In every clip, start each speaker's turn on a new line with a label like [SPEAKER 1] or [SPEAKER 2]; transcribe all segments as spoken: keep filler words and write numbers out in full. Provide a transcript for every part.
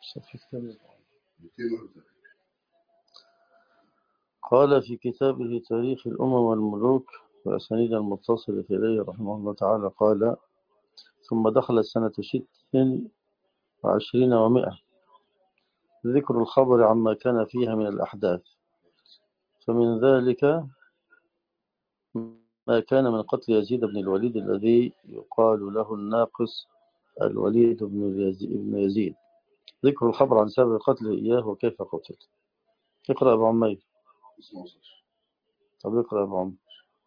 [SPEAKER 1] في كتاب قال في كتابه تاريخ الأمم والملوك وأسانيد المتصلة إليه رحمه الله تعالى قال: ثم دخلت سنة ست وعشرين ومائة ذكر الخبر عما كان فيها من الأحداث، فمن ذلك ما كان من قتل يزيد بن الوليد الذي يقال له الناقص الوليد بن يزيد. ذكر الخبر عن سبب قتله إياه وكيف قتل. اقرأ أبو عمير. طب اقرأ أبو عمير.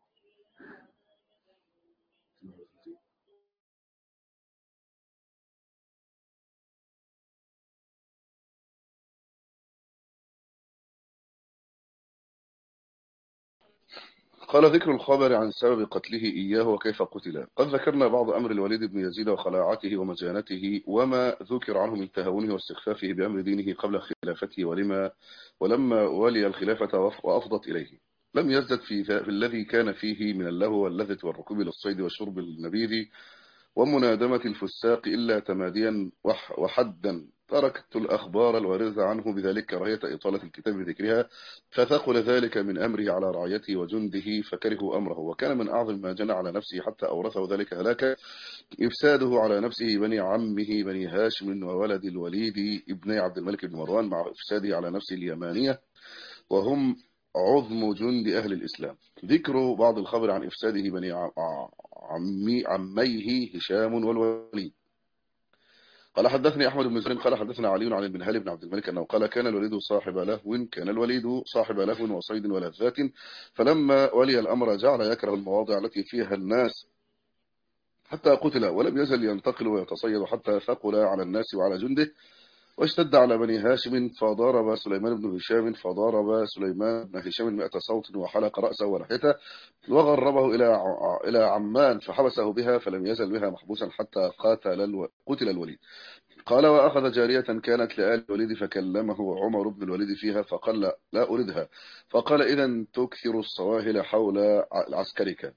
[SPEAKER 2] قال: ذكر الخبر عن سبب قتله إياه وكيف قتل. قد ذكرنا بعض أمر الوليد بن يزيد وخلاعته ومجانته وما ذكر عنه من تهاونه واستخفافه بأمر دينه قبل خلافته ولما ولما ولي الخلافة وأفضت إليه. لم يزدد في, في الذي كان فيه من اللهو واللذة والركوب للصيد وشرب النبيذ ومنادمة الفساق إلا تماديا وحدا. تركت الأخبار الواردة عنه بذلك كراهية إطالة الكتاب بذكرها، فثقل ذلك من أمره على رعيته وجنده فكرهوا أمره. وكان من أعظم ما جنى على نفسه حتى أورثه ذلك هلاكا إفساده على نفسه بني عمه بني هاشم وولد الوليد ابني عبد الملك بن مروان، مع إفساده على نفسه اليمانية وهم عظم جند أهل الإسلام. ذكر بعض الخبر عن إفساده بني عمي عميه هشام والوليد. قال: حدثني أحمد بن زرين قال: حدثنا علي عن المنهال بن عبد الملك أنه قال: كان الوليد صاحب لهو كان الوليد صاحب لهو وصيد ولذات، فلما ولي الأمر جعل يكره المواضع التي فيها الناس حتى قتل، ولم يزل ينتقل ويتصيد حتى ثقل على الناس وعلى جنده، واشتد على بني هاشم فضرب سليمان بن هشام فضرب سليمان بن هشام مئة صوت وحلق رأسه ولحيته وغربه إلى إلى عمان فحبسه بها، فلم يزل بها محبوسا حتى قاتل الو... قتل الوليد. قال: وأخذ جارية كانت لآل الوليد فكلمه عمر بن الوليد فيها فقال: لا, لا أريدها. فقال: إذن تكثر الصواهل حول عسكرك.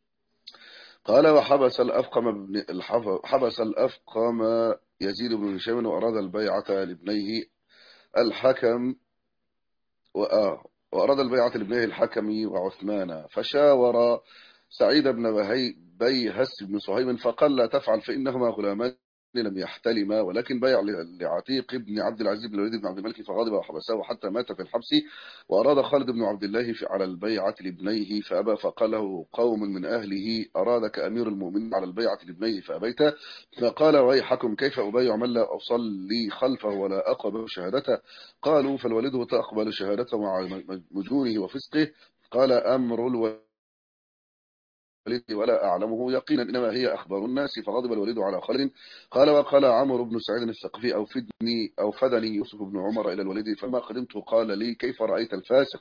[SPEAKER 2] قال: وحبس الأفقم بن حبس الأفقم يزيد بن هشام وأراد البيعة لابنيه الحكم وأراد البيعة لابنيه الحكم وعثمان، فشاور سعيد بن بيهس بن صهيب فقال: لا تفعل فإنهما غلامان لم يحتلما، ولكن بيع لعتيق بن عبد العزيز بن الوليد بن عبد الملك فغضب وحبسه حتى مات في الحبس. وأراد خالد بن عبد الله على البيعة لابنيه فأبى، فقال له قوم من أهله: أرادك أمير المؤمنين على البيعة لابنيه فأبيت. فقال: ويحكم كيف أبايع من لا أصلي خلفه ولا أقبل شهادته؟ قالوا: فالوليد تقبل شهادته مع مجنونه وفسقه. قال: أمر الوليد ولا أعلمه يقينا، إنما هي أخبار الناس. فغضب الوليد على خالد. قال: وقال عمرو بن سعيد الثقفي: أوفدني أوفدني يوسف بن عمر إلى الوليد، فما قدمت قال لي: كيف رأيت الفاسق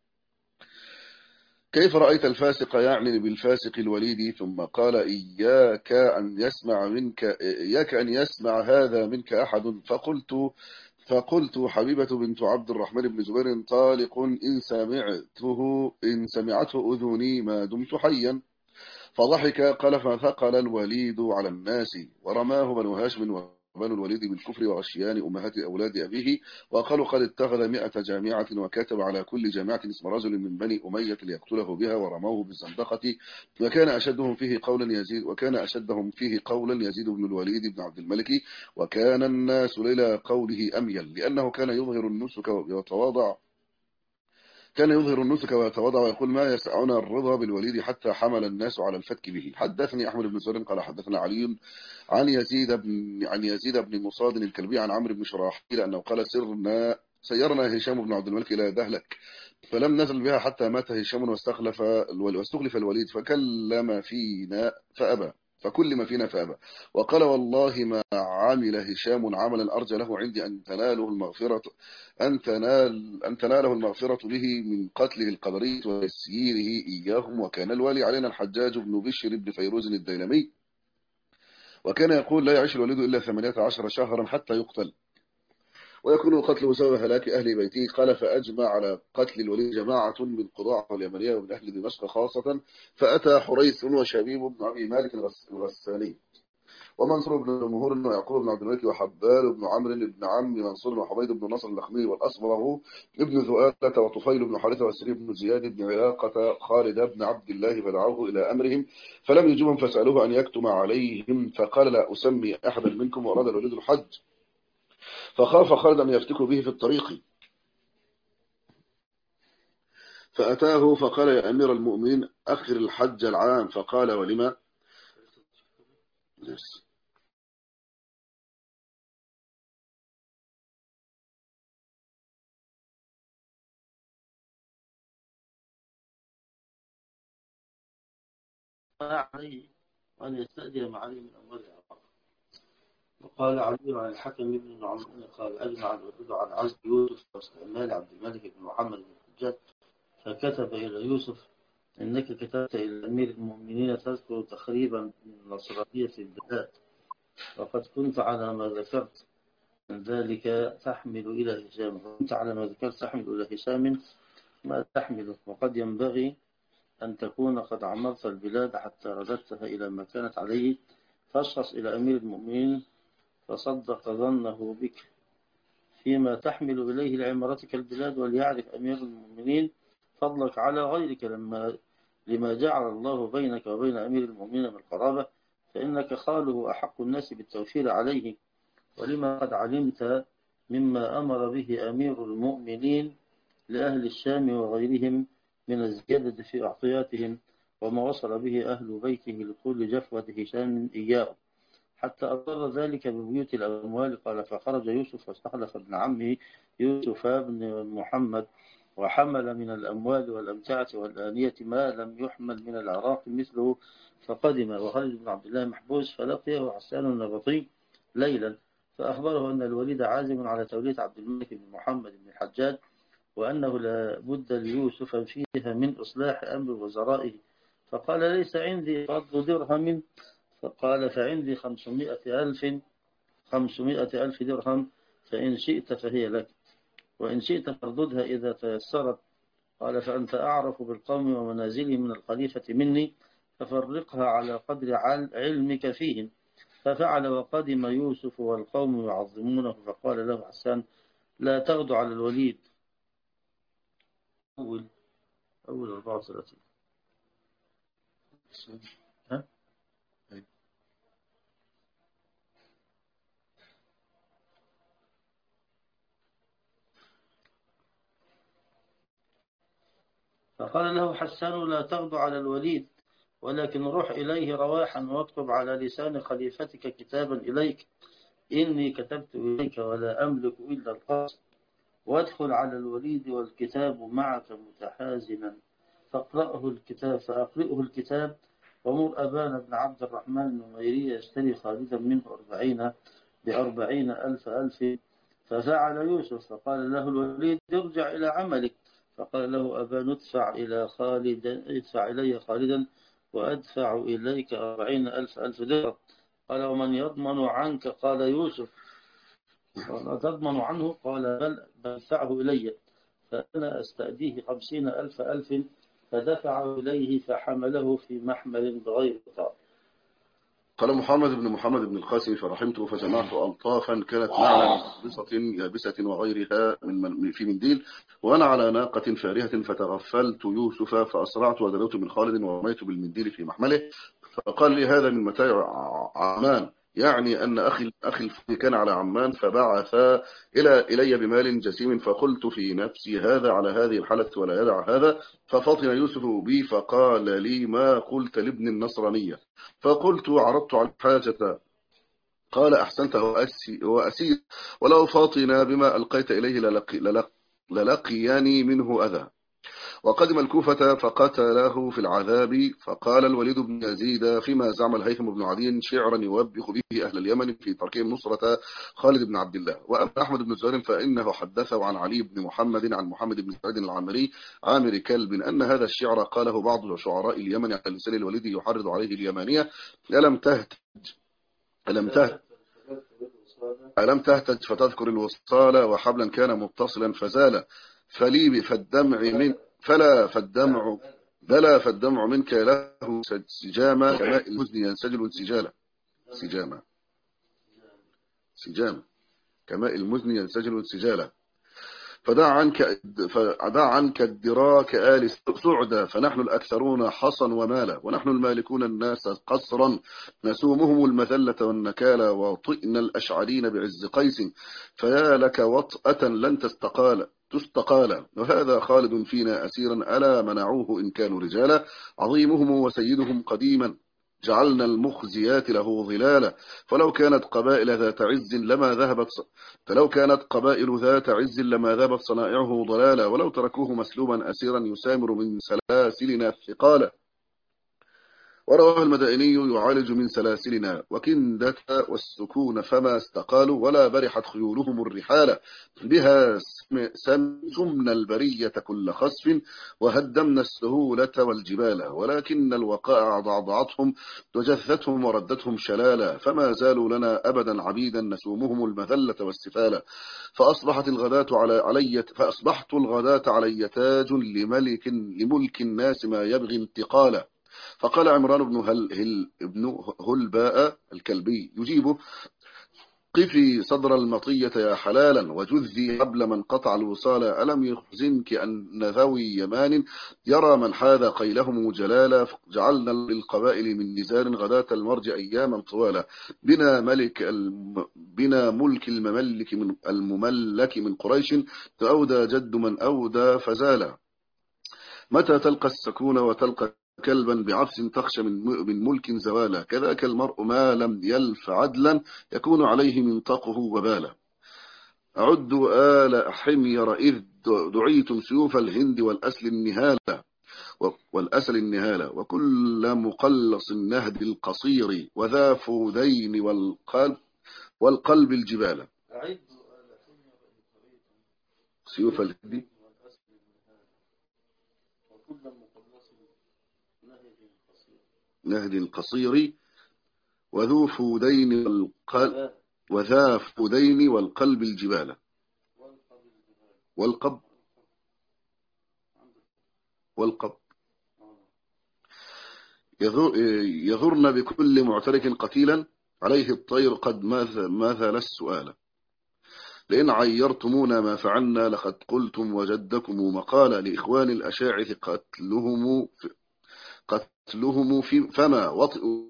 [SPEAKER 2] كيف رأيت الفاسق يعني بالفاسق الوليد. ثم قال: إياك أن يسمع منك إياك أن يسمع هذا منك أحد. فقلت فقلت حبيبة بنت عبد الرحمن بن زبير طالق إن سمعته إن سمعته أذني ما دمت حيا. فضحك. قال: فثقل الوليد على الناس ورماه بنو هاشم وبنو الوليد بالكفر وغشيان أمهات أولاد أبيه، وقالوا: قد اتخذ مئة جامعة وكتب على كل جامعة اسم رجل من بني أمية ليقتله بها، ورموه بالزندقة. وكان أشدهم فيه قولا يزيد وكان أشدهم فيه قولا يزيد بن الوليد بن عبد الملك، وكان الناس إلى قوله أميل، لأنه كان يظهر النسك ويتواضع كان يظهر النسك ويتواضع ويقول: ما يسعنا الرضا بالوليد حتى حمل الناس على الفتك به. حدثني أحمد بن زر قال: حدثنا علي عن يزيد بن عن يزيد بن مصاد الكلبي عن عمرو بن شراحيل أنه قال: سرنا سيرنا هشام بن عبد الملك إلى دهلك، فلم نزل بها حتى مات هشام واستخلف واستخلف الوليد، فكلم فينا فأبى فكل ما فينا فأبى، وقال: والله ما عمل هشام عملا أرجى له عندي أن تناله المغفرة أن تنال أن تناله المغفرة به من قتله القدري وتسييره إياهم. وكان الوالي علينا الحجاج بن بشر بن فيروز الديلمي، وكان يقول: لا يعيش الوليد إلا ثمانية عشر شهرا حتى يقتل، ويكون القتل بسبب هلاك أهل بيته. قال: فأجمع على قتل الوليد جماعة من قضاع واليمنية ومن أهل دمشق خاصة، فأتى حريث وشبيب بن أبي مالك الغساني ومنصور بن جمهور ويعقوب بن عبد الملك وحبال بن عمرو بن عم منصور وحميد بن نصر اللخمي والأصبغ ابن ذؤالة وطفيل بن حارثة والسري بن زياد بن علاقة خالد بن عبد الله فدعوه إلى أمرهم فلم يجبهم فسألوه أن يكتم عليهم فقال لا أسمي أحدا منكم وأراد الوليد الحج فخاف خالد أن يفتكوا به في الطريق فأتاه فقال يا أمير المؤمنين أخر الحج العام فقال ولما
[SPEAKER 1] عليه أن يستأذن معي من أموال العراق. وقال علي عن الحكم بن نعمان قال أجمع الوفد عن عزل يوسف واستعمال عبد الملك بن محمد بن الحجاج فكتب إلى يوسف إنك كتبت إلى أمير المؤمنين تذكر تخريبا من نصرانية البلاد وقد كنت على ما ذكرت من ذلك تحمل إلى هشام وكنت على ما ذكرت تحمل إلى هشام ما تحمله وقد ينبغي أن تكون قد عمرت البلاد حتى رددتها إلى ما كانت عليه فاشخص إلى أمير المؤمنين فصدق ظنه بك فيما تحمل إليه لعمارتك البلاد وليعرف أمير المؤمنين فضلك على غيرك لما لما جعل الله بينك وبين أمير المؤمنين من قرابة فإنك خاله أحق الناس بالتوفير عليه ولما قد علمت مما أمر به أمير المؤمنين لأهل الشام وغيرهم من الزيادة في أعطياتهم وما وصل به أهل بيته لكل جفوة هشام إياه حتى أضر ذلك ببيوت الأموال. قال فخرج يوسف واستخلف ابن عمه يوسف بن محمد وحمل من الأموال والأمتعة والآنية ما لم يحمل من العراق مثله فقدم وخالد بن عبد الله محبوس فلقيه حسان النبطي ليلا فأخبره أن الوليد عازم على تولية عبد الملك بن محمد بن الحجاج وأنه لا بد ليوسف فيها من إصلاح أمر وزرائه فقال ليس عندي فضل درهم فقال فعندي خمسمائة ألف خمسمائة ألف درهم فإن شئت فهي لك وإن شئت فارددها إذا تيسرت. قال فأنت أعرف بالقوم ومنازلهم من الخليفة مني ففرقها على قدر علمك فيهم. ففعل وقدم يوسف والقوم يعظمونه فقال له حسان لا تغدو على الوليد. أول أول أربعة وثلاثين ها؟ فقال له حسان لا تغدو على الوليد ولكن روح إليه رواحا واكتب على لسان خليفتك كتابا إليك إني كتبت إليك ولا أملك إلا القصد وادخل على الوليد والكتاب معك متحازنا فاقرأه الكتاب فأقرئه الكتاب ومر أبان بن عبد الرحمن النميري يشتري خالدا منه أربعين بأربعين ألف ألف ففعل يوسف فقال له الوليد ارجع إلى عملك فقال له أبان ادفع إلى خالد ادفع إلي خالدا وأدفع إليك أربعين ألف ألف درهم. قال ومن يضمن عنك قال يوسف ولا تضمن عنه قال بل بدفعه إلي فأنا أستأديه خمسين ألف ألف فدفعه إليه فحمله في محمل بغير طار.
[SPEAKER 2] قال محمد بن محمد بن القاسم فرحمته فجمعت ألطافا كانت معنا من بصة يابسة وغيرها من في منديل وأنا على ناقة فارهة فتغفلت يوسف فأسرعت ودلوت من خالد ورميت بالمنديل في محمله فقال لي هذا من متاع عمان يعني أن أخي أخي كان على عمان فبعث إلى إلي بمال جسيم فقلت في نفسي هذا على هذه الحالة ولا يدع هذا ففطن يوسف بي فقال لي ما قلت لابن النصرانية فقلت عرضت على الحاجة قال أحسنت هو أسير ولو فاطنا بما ألقيت إليه للقي للقي للقياني منه أذى. وقدم الكوفة فقتله في العذاب فقال الوليد بن يزيد فيما زعم الهيثم بن عدي شعرا يوبخ به أهل اليمن في تركهم نصرة خالد بن عبد الله. وأما أحمد بن زهير فإنه حدثه عن علي بن محمد عن محمد بن سعيد العامري عامر كلب أن هذا الشعر قاله بعض شعراء اليمن على لسان الوليد يحرض عليه اليمانية ألم تهتج ألم تهتج ألم تهتج فتذكر الوصال وحبلا كان متصلا فزال فلي فالدمع من فلا فالدمع بلى فالدمع منك له سجامة كماء الحزن ينسجل انسجالا سجاما سجاما كماء المزن ينسجل انسجالا. فدع عنك فدع عنك الدراك آل سعدا، فنحن الأكثرون حصا ومالا، ونحن المالكون الناس قصرا، نسومهم المذلة والنكالا، وطئنا الأشعرين بعز قيس، فيا لك وطأة لن تستقال تستقال. وهذا خالد فينا أسيرا، ألا منعوه إن كانوا رجالا، عظيمهم وسيدهم قديما، جعلنا المخزيات له ظلالا. فلو كانت قبائل ذات عز لما ذهبت فلو كانت قبائل ذات عز لما ذهبت صنائعه ضلالا، ولو تركوه مسلوبا أسيرا يسامر من سلاسلنا الثقالا. ورواه المدائني يعالج من سلاسلنا وكندة والسكون فما استقالوا، ولا برحت خيولهم الرحال، بها سمنا البرية كل خسف، وهدمنا السهولة والجبال، ولكن الوقائع ضعضعتهم وجثتهم وردتهم شلالا، فما زالوا لنا أبدا عبيدا نسومهم المذلة والسفالة. فأصبحت الغداة على علي فأصبحت الغداة علي تاج لملك لملك الناس ما يبغي انتقالا. فقال عمران بن هل هل ابن هلباء الكلبي يجيبه: قفي صدر المطية يا حلالا، وجذي قبل من قطع الوصال، ألم يخزنك أن ذوي يمان يرى من حاذ قيلهم جلالا، جعلنا للقبائل من نزال غداة المرج أياما طوالا، بنا ملك الم... بنا ملك المملك من المملك من قريش، فأودى جد من أودى فزالا. متى تلقى السكون وتلقى كلبا بعفس تخشى من من ملك زوالا، كذاك المرء ما لم يلف عدلا يكون عليه منطقه وبالا. أعدوا آل حمير إذ دعيتم سيوف الهند والأسل النهالة والأسل النهالة، وكل مقلص النهد القصير، وذا فودين والقلب والقلب الجبال. سيوف الهند نهد قصير، وذو فودين والقلب وذا فودين والقلب الجبال. والقب والقب يذرن بكل معترك قتيلا، عليه الطير قد مثل السؤال، لئن عيرتمونا ما فعلنا لقد قلتم وجدكم مقالا، لإخوان الأشاعث قتلهم قتلهم في فما وطئوا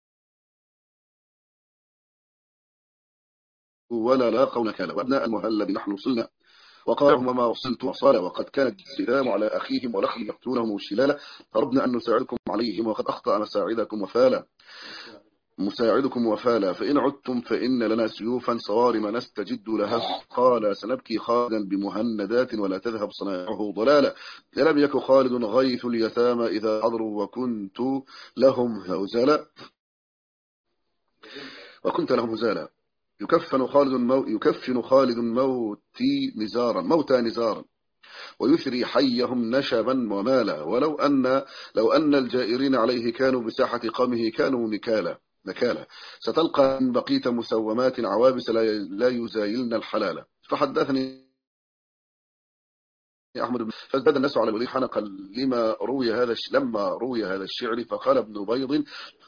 [SPEAKER 2] ولا لاقوا نكالا، وابناء المهلب نحن وصلنا وقالهم وما وصلت وصالا، وقد كانت السلام على أخيهم ولخل يقتلهم شلالا، فردنا أن نساعدكم عليهم وقد أخطأ مساعدكم وفالا مساعدكم وفالا، فإن عدتم فإن لنا سيوفا صوارم نستجد لها، قال سنبكي خالدا بمهندات ولا تذهب صنائعه ضلالا، ألم يك خالد غيث اليتامى إذا حضروا وكنت لهم هزالا وكنت لهم هزالا يكفن خالد مو يكفن خالد موتي نزارا موتى نزارا، ويثري حيهم نشبا ومالا، ولو أن لو أن الجائرين عليه كانوا بساحة قومه كانوا نكالا نكالا، ستلقى إن بقيت مسومات عوابس لا يزايلن الحلال. فحدثني أحمد بن فازداد الناس على الولي حنقا لما روي هذا لما روي هذا الشعر، فقال ابن بيض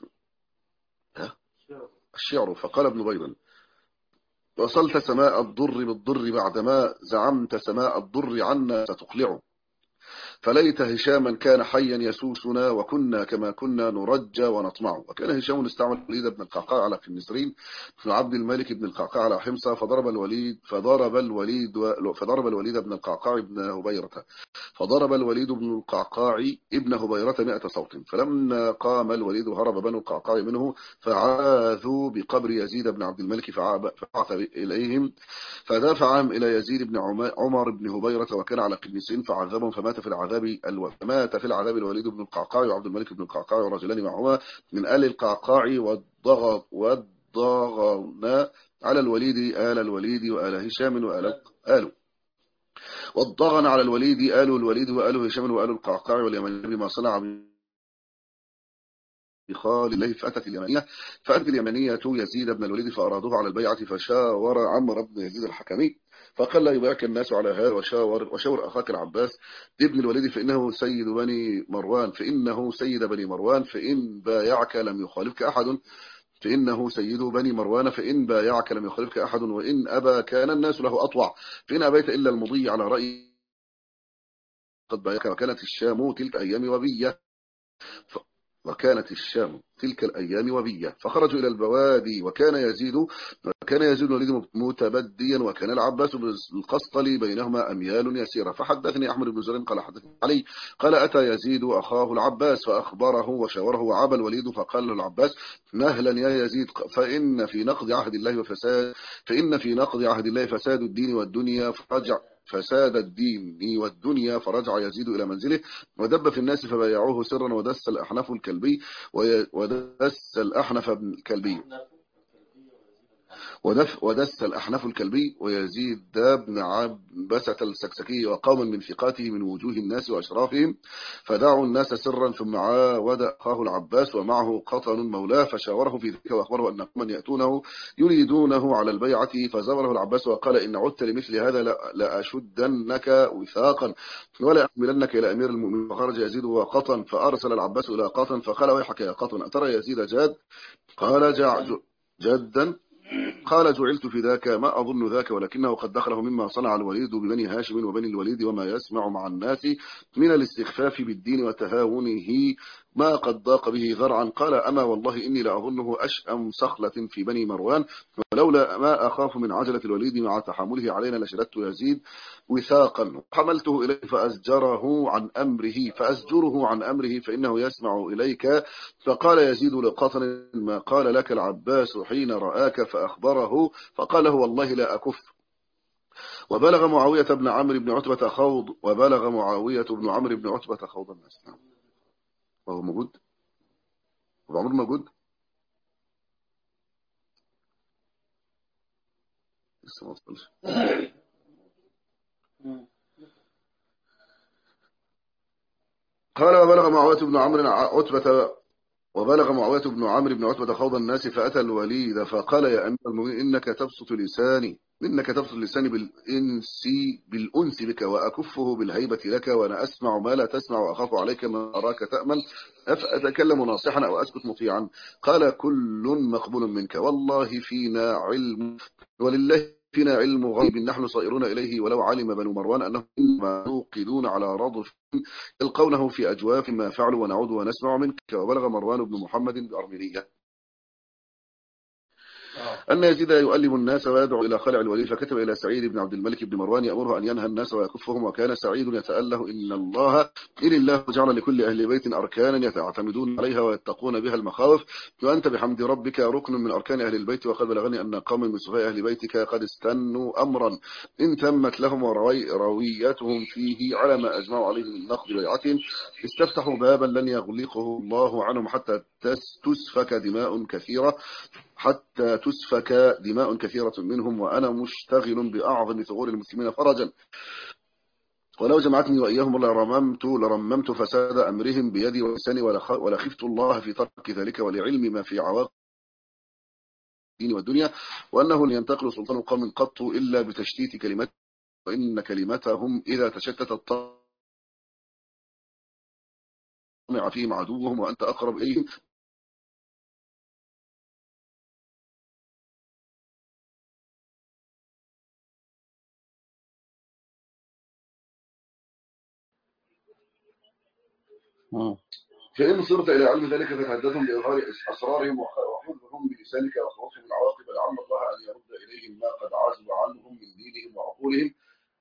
[SPEAKER 2] الشعر فقال ابن بيض: وصلت سماء الضر بالضر بعدما زعمت سماء الضر عنا ستقلع، فليت هشاما كان حيا يسوسنا وكنا كما كنا نرجى ونطمع. وكان هشام استعمل الوليد بن القعقاع على النسرين بن عبد الملك بن القعقاع على حمصة، فضرب الوليد فضرب الوليد فضرب الوليد بن القعقاع ابن هبيرة فضرب الوليد بن القعقاع ابن هبيرة مئة صوت، فلما قام الوليد هرب بنو القعقاع منه، فعاذوا بقبر يزيد بن عبد الملك فبعث إليهم فدافعهم إلى يزيد بن عمر بن هبيرة، وكان على قنيسين فعذبهم، فمات في العذاب فمات في العذاب الوليد بن القعقاع وعبد الملك بن القعقاع ورجلان معهما من آل القعقاع، والضغط والضغنا على الوليد آل الوليد وآل هشام وآل آل والضغن على الوليد آل الوليد وآل هشام وآل القعقاع واليمن بما صنع بخال الله. فأتت اليمنية فأتت اليمنية يزيد بن الوليد فأرادوه على البيعة، فشاور عمرو بن يزيد الحكمي فقال لا يبايعك الناس على هذا، وشاور وشاور أخاك العباس ابن الوليد فإنه سيد بني مروان فإنه سيد بني مروان فإن بايعك لم يخالفك أحد، فإنه سيد بني مروان، فإن بايعك لم يخالفك أحد، وإن أبى كان الناس له أطوع، فإن أبيت إلا المضي على رأي قد بايعك. وكانت الشام تلك أيام وبية ف... وكانت الشام تلك الأيام وبية فخرجوا إلى البوادي، وكان يزيد وكان يزيد الوليد متبديا، وكان العباس بالقسطل بينهما أميال يسيرة. فحدثني أحمد بن زر قال حدثني علي قال أتى يزيد أخاه العباس فأخبره وشاوره، وعاب الوليد فقال له العباس مهلا يا يزيد، فإن في نقض عهد الله وفساد فإن في نقض عهد الله فساد الدين والدنيا، فرجع فساد الدين والدنيا فرجع يزيد إلى منزله، ودب في الناس فبايعوه سرا، ودس الأحنف الكلبي ودس الأحنف الكلبي ودف ودس الأحنف الكلبي ويزيد بن عبسة السكسكي وقوما من ثقاته من وجوه الناس وأشرافهم، فدعوا الناس سرا، ثم عاود أخاه العباس ومعه قطن مولاه، فشاوره في ذلك وأخبره أن قوما يأتونه يريدونه على البيعة، فزوره العباس وقال إن عدت لمثل هذا لأشدنك وثاقا ولا أحملنك إلى أمير المؤمنين. فخرج يزيد وقطن، فأرسل العباس إلى قطن فقال ويحك يا قطن أترى يزيد جاد؟ قال جع جدا قال جعلت في ذاك ما أظن ذاك، ولكنه قد دخله مما صنع الوليد ببني هاشم وبني الوليد، وما يسمع مع الناس من الاستخفاف بالدين وتهاونه ما قد ضاق به ذرعا. قال أما والله إني لأظنه أشأم صخلة في بني مروان، ولولا ما أخاف من عجلة الوليد مع تحامله علينا لشددت يزيد وثاقا، حملته إليه فأزجره عن أمره فأزجره عن أمره فإنه يسمع إليك. فقال يزيد لقطن ما قال لك العباس حين رآك فأخبره، فقال له والله لا أكف. وبلغ معاوية بن عمرو بن عتبة خوض وبلغ معاوية بن عمرو بن عتبة خوض الناس. وهو موجود؟ أبو عمرو موجود؟ لسه ما وصلش. قال وبلغ معاوية بن عمرو عتبة وبلغ معاوية بن عمرو بن عتبة خوض الناس، فأتى الوليد فقال يا أمير المؤمنين إنك تبسط لساني إنك تبسط لساني بالإنس بالأنس بك، وأكفه بالهيبة لك، وأنا أسمع ما لا تسمع، وأخاف عليك ما أراك تأمل، أفأتكلم ناصحا أو أسكت مطيعا؟ قال كل مقبول منك، والله فينا علم ولله فينا علم غيب نحن صائرون إليه، ولو علم بنو مروان أنهم إنما يوقدون على رضف يلقونه في أجواف ما فعلوا، ونعود ونسمع منك. وبلغ مروان بن محمد بأرمينية أن يزيد يؤلم الناس ويدعو إلى خلع الولي، فكتب إلى سعيد بن عبد الملك بن مروان يأمره أن ينهى الناس ويكفهم، وكان سعيد يتأله إن الله إن الله جعل لكل أهل بيت أركانا يتعتمدون عليها ويتقون بها المخاوف، وأنت بحمد ربك ركن من أركان أهل البيت، وقد بلغني أن قوم من سفهاء أهل بيتك قد استنوا أمرا إن تمت لهم رويتهم فيه على ما أجمعوا عليه من نقض بيعتهم، استفتحوا بابا لن يغلقه الله عنهم حتى تسفك دماء كثيرة حتى تسفك دماء كثيرة منهم، وأنا مشتغل بأعظم ثغور المسلمين فرجا، ولو جمعتني وإياهم لرممت لرممت فساد أمرهم بيدي ولساني، ولا خفت الله في ترك ذلك، ولعلم ما في عواقب الدين والدنيا، وأنه لن ينتقل سلطان قوم قط إلا بتشتيت كلمات، وإن كلمتهم إذا تشتتت طمع فيهم عدوهم، وأنت أقرب إليهم. فإن صرت إلى علم ذلك فتحدثهم بإظهار أسرارهم وحفظهم بلسانك وخوفهم العواقب، لعل الله أن يرد إليهم ما قد عزوا عنهم من دينهم وعقولهم،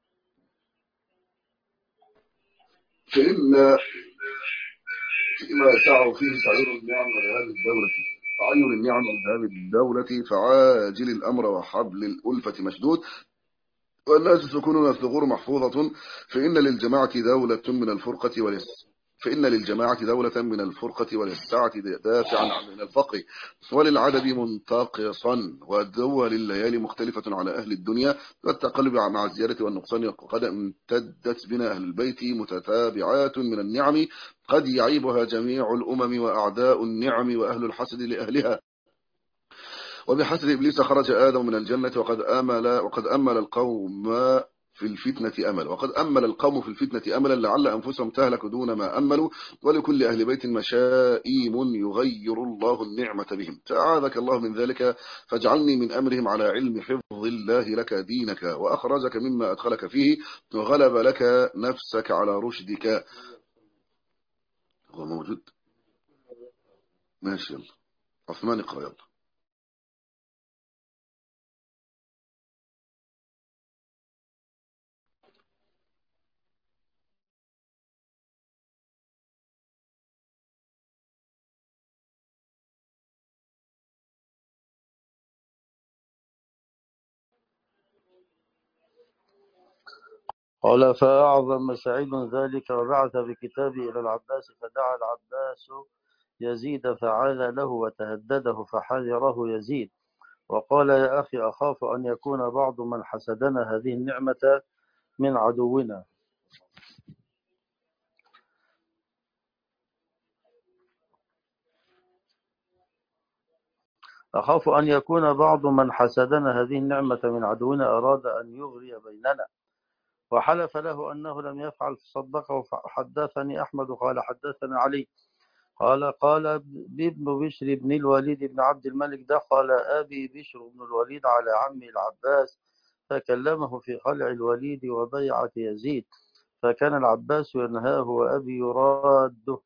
[SPEAKER 2] فإن فيما سعوا فيه تعير النعم وذهاب الدولة تعير النعم وذهاب الدولة فعاجل الأمر وحبل الألفة مشدود، والناس سكون الثغور محفوظة، فإن للجماعة دولة من الفرقة ولس فإن للجماعة دولة من الفرقة وللسعة دافعا من الفقر، وللعدد منتقصا، والدول الليالي مختلفة على أهل الدنيا، والتقلب مع الزيادة والنقصان، قد امتدت بنا أهل البيت متتابعات من النعم قد يعيبها جميع الأمم وأعداء النعم وأهل الحسد لأهلها. وبحسد إبليس خرج آدم من الجنة، وقد أمل وقد أمل القوم في الفتنة أمل، وقد أمل القوم في الفتنة أملا لعل أنفسهم تهلك دون ما أملوا، ولكل أهل بيت مشائم يغير الله النعمة بهم، فأعاذك الله من ذلك، فاجعلني من أمرهم على علم حفظ الله لك دينك، وأخرجك مما أدخلك فيه، وغلب لك نفسك على رشدك. هو موجود؟ ماشي، يلا عثمان اقرأ يلا.
[SPEAKER 1] قال فأعظم سعيد ذلك وبعث بكتابه إلى العباس، فدعا العباس يزيد فعاد له وتهدده فحذره يزيد، وقال يا أخي أخاف أن يكون بعض من حسدنا هذه النعمة من عدونا أخاف أن يكون بعض من حسدنا هذه النعمة من عدونا أراد أن يغري بيننا، وحلف له أنه لم يفعل فصدقه. حدثني أحمد قال حدثنا علي قال قال ابن بشر بن الوليد بن عبد الملك دخل أبي بشر بن الوليد على عمي العباس فكلمه في خلع الوليد وبيعة يزيد، فكان العباس ينهاه وأبي يراده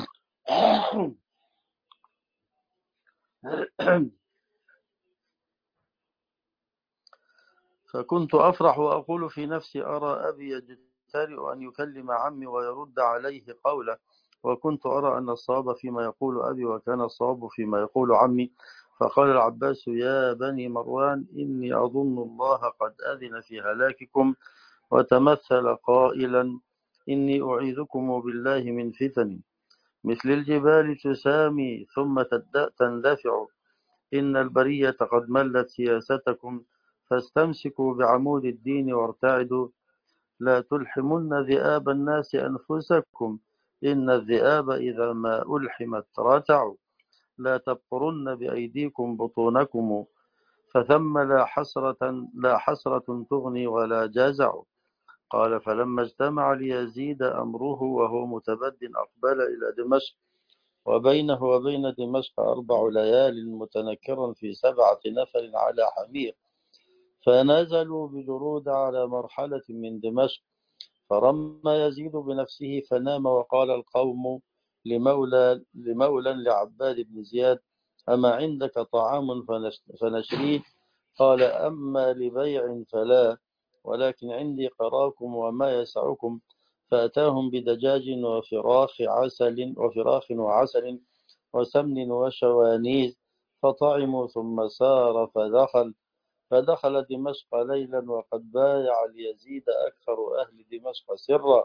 [SPEAKER 1] فكنت أفرح وأقول في نفسي أرى أبي يجترئ أن يكلم عمي ويرد عليه قوله، وكنت أرى أن الصواب فيما يقول أبي وكان الصواب فيما يقول عمي. فقال العباس يا بني مروان إني أظن الله قد أذن في هلاككم، وتمثل قائلا إني أعيذكم بالله من فتن مثل الجبال تسامي ثم تندفع، إن البرية قد ملت سياستكم، فاستمسكوا بعمود الدين وارتعدوا، لا تلحمن ذئاب الناس أنفسكم، إن الذئاب إذا ما ألحمت رتعوا، لا تبقرن بأيديكم بطونكم، فثم لا حسرة, لا حسرة تغني ولا جازع. قال فلما اجتمع ليزيد أمره وهو متبد أقبل إلى دمشق، وبينه وبين دمشق أربع ليال متنكرا في سبعة نفر على حمير، فنزلوا بجرود على مرحلة من دمشق، فرمى يزيد بنفسه فنام، وقال القوم لمولى, لمولى لعباد بن زياد أما عندك طعام فنشريه؟ قال أما لبيع فلا، ولكن عندي قراكم وما يسعكم، فأتاهم بدجاج وفراخ عسل وفراخ وعسل وسمن وشوانيز، فطعموا ثم سار فدخل فدخل دمشق ليلا، وقد بايع ليزيد أكثر أهل دمشق سرا،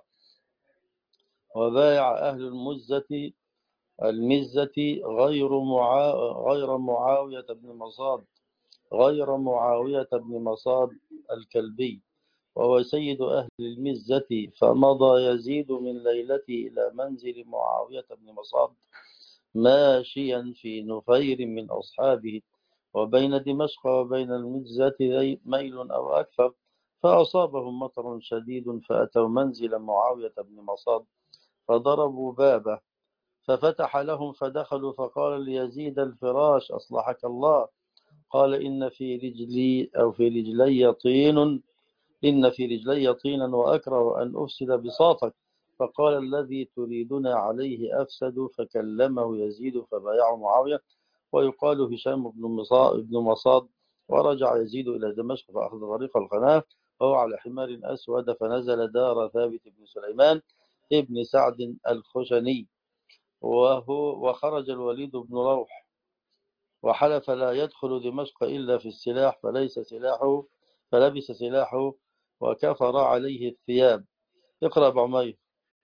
[SPEAKER 1] وبايع أهل المزة المزة غير معا غير معاوية بن مصاد غير معاوية بن مصاد الكلبي، وهو سيد أهل المزة. فمضى يزيد من ليلته إلى منزل معاوية بن مصاد ماشيا في نفير من أصحابه، وبين دمشق وبين المزة ميل أو أكثر، فأصابهم مطر شديد، فأتوا منزل معاوية بن مصاد فضربوا بابه، ففتح لهم فدخلوا، فقال ليزيد الفراش أصلحك الله، قال إن في رجلي أو في رجلي طين إن في رجلي طينا وأكره أن أفسد بساطك، فقال الذي تريدنا عليه أفسد، فكلمه يزيد فبايعه معاوية، ويقال هشام بن مصاد. ورجع يزيد إلى دمشق فأخذ طريق القناة وهو على حمار أسود، فنزل دار ثابت بن سليمان ابن سعد الخشني، وهو وخرج الوليد بن روح وحلف لا يدخل دمشق إلا في السلاح، فليس سلاحه فلبس سلاحه وكفر عليه الثياب. اقرأ بعمير.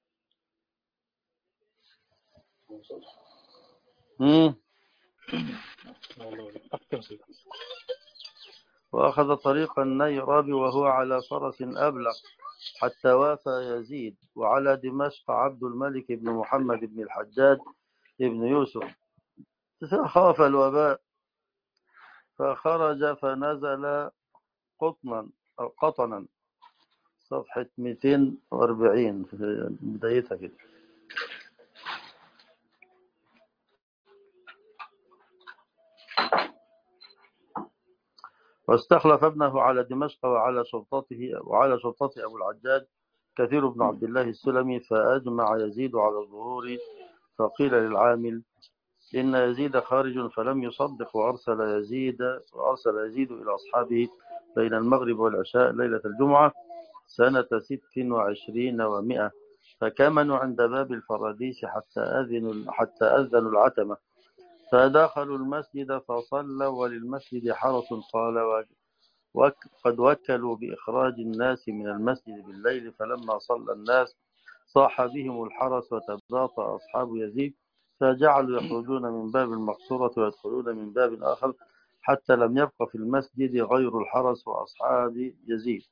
[SPEAKER 1] وأخذ طريق النيراب وهو على فرس أبلق حتى وافى يزيد، وعلى دمشق عبد الملك بن محمد بن الحجاج بن يوسف، فخاف الوباء فخرج فنزل قطنا أو قطنا صفحة مئتين وأربعين في بدايتها كده. واستخلف ابنه على دمشق وعلى شرطته وعلى شرطته أبو العجاج كثير بن عبد الله السلمي، فأجمع يزيد على الظهور، فقيل للعامل إن يزيد خارج، فلم يصدق، وأرسل يزيد وأرسل يزيد إلى أصحابه بين المغرب والعشاء ليلة الجمعة سنة ست وعشرين ومائة، فكمنوا عند باب الفراديس حتى أذنوا حتى أذنوا العتمة، فدخلوا المسجد فصلوا وللمسجد حرس. قال وقد وكلوا بإخراج الناس من المسجد بالليل، فلما صلى الناس صاح بهم الحرس وتباطأ أصحاب يزيد، فجعلوا يخرجون من باب المقصورة ويدخلون من باب آخر، حتى لم يبق في المسجد غير الحرس وأصحاب يزيد.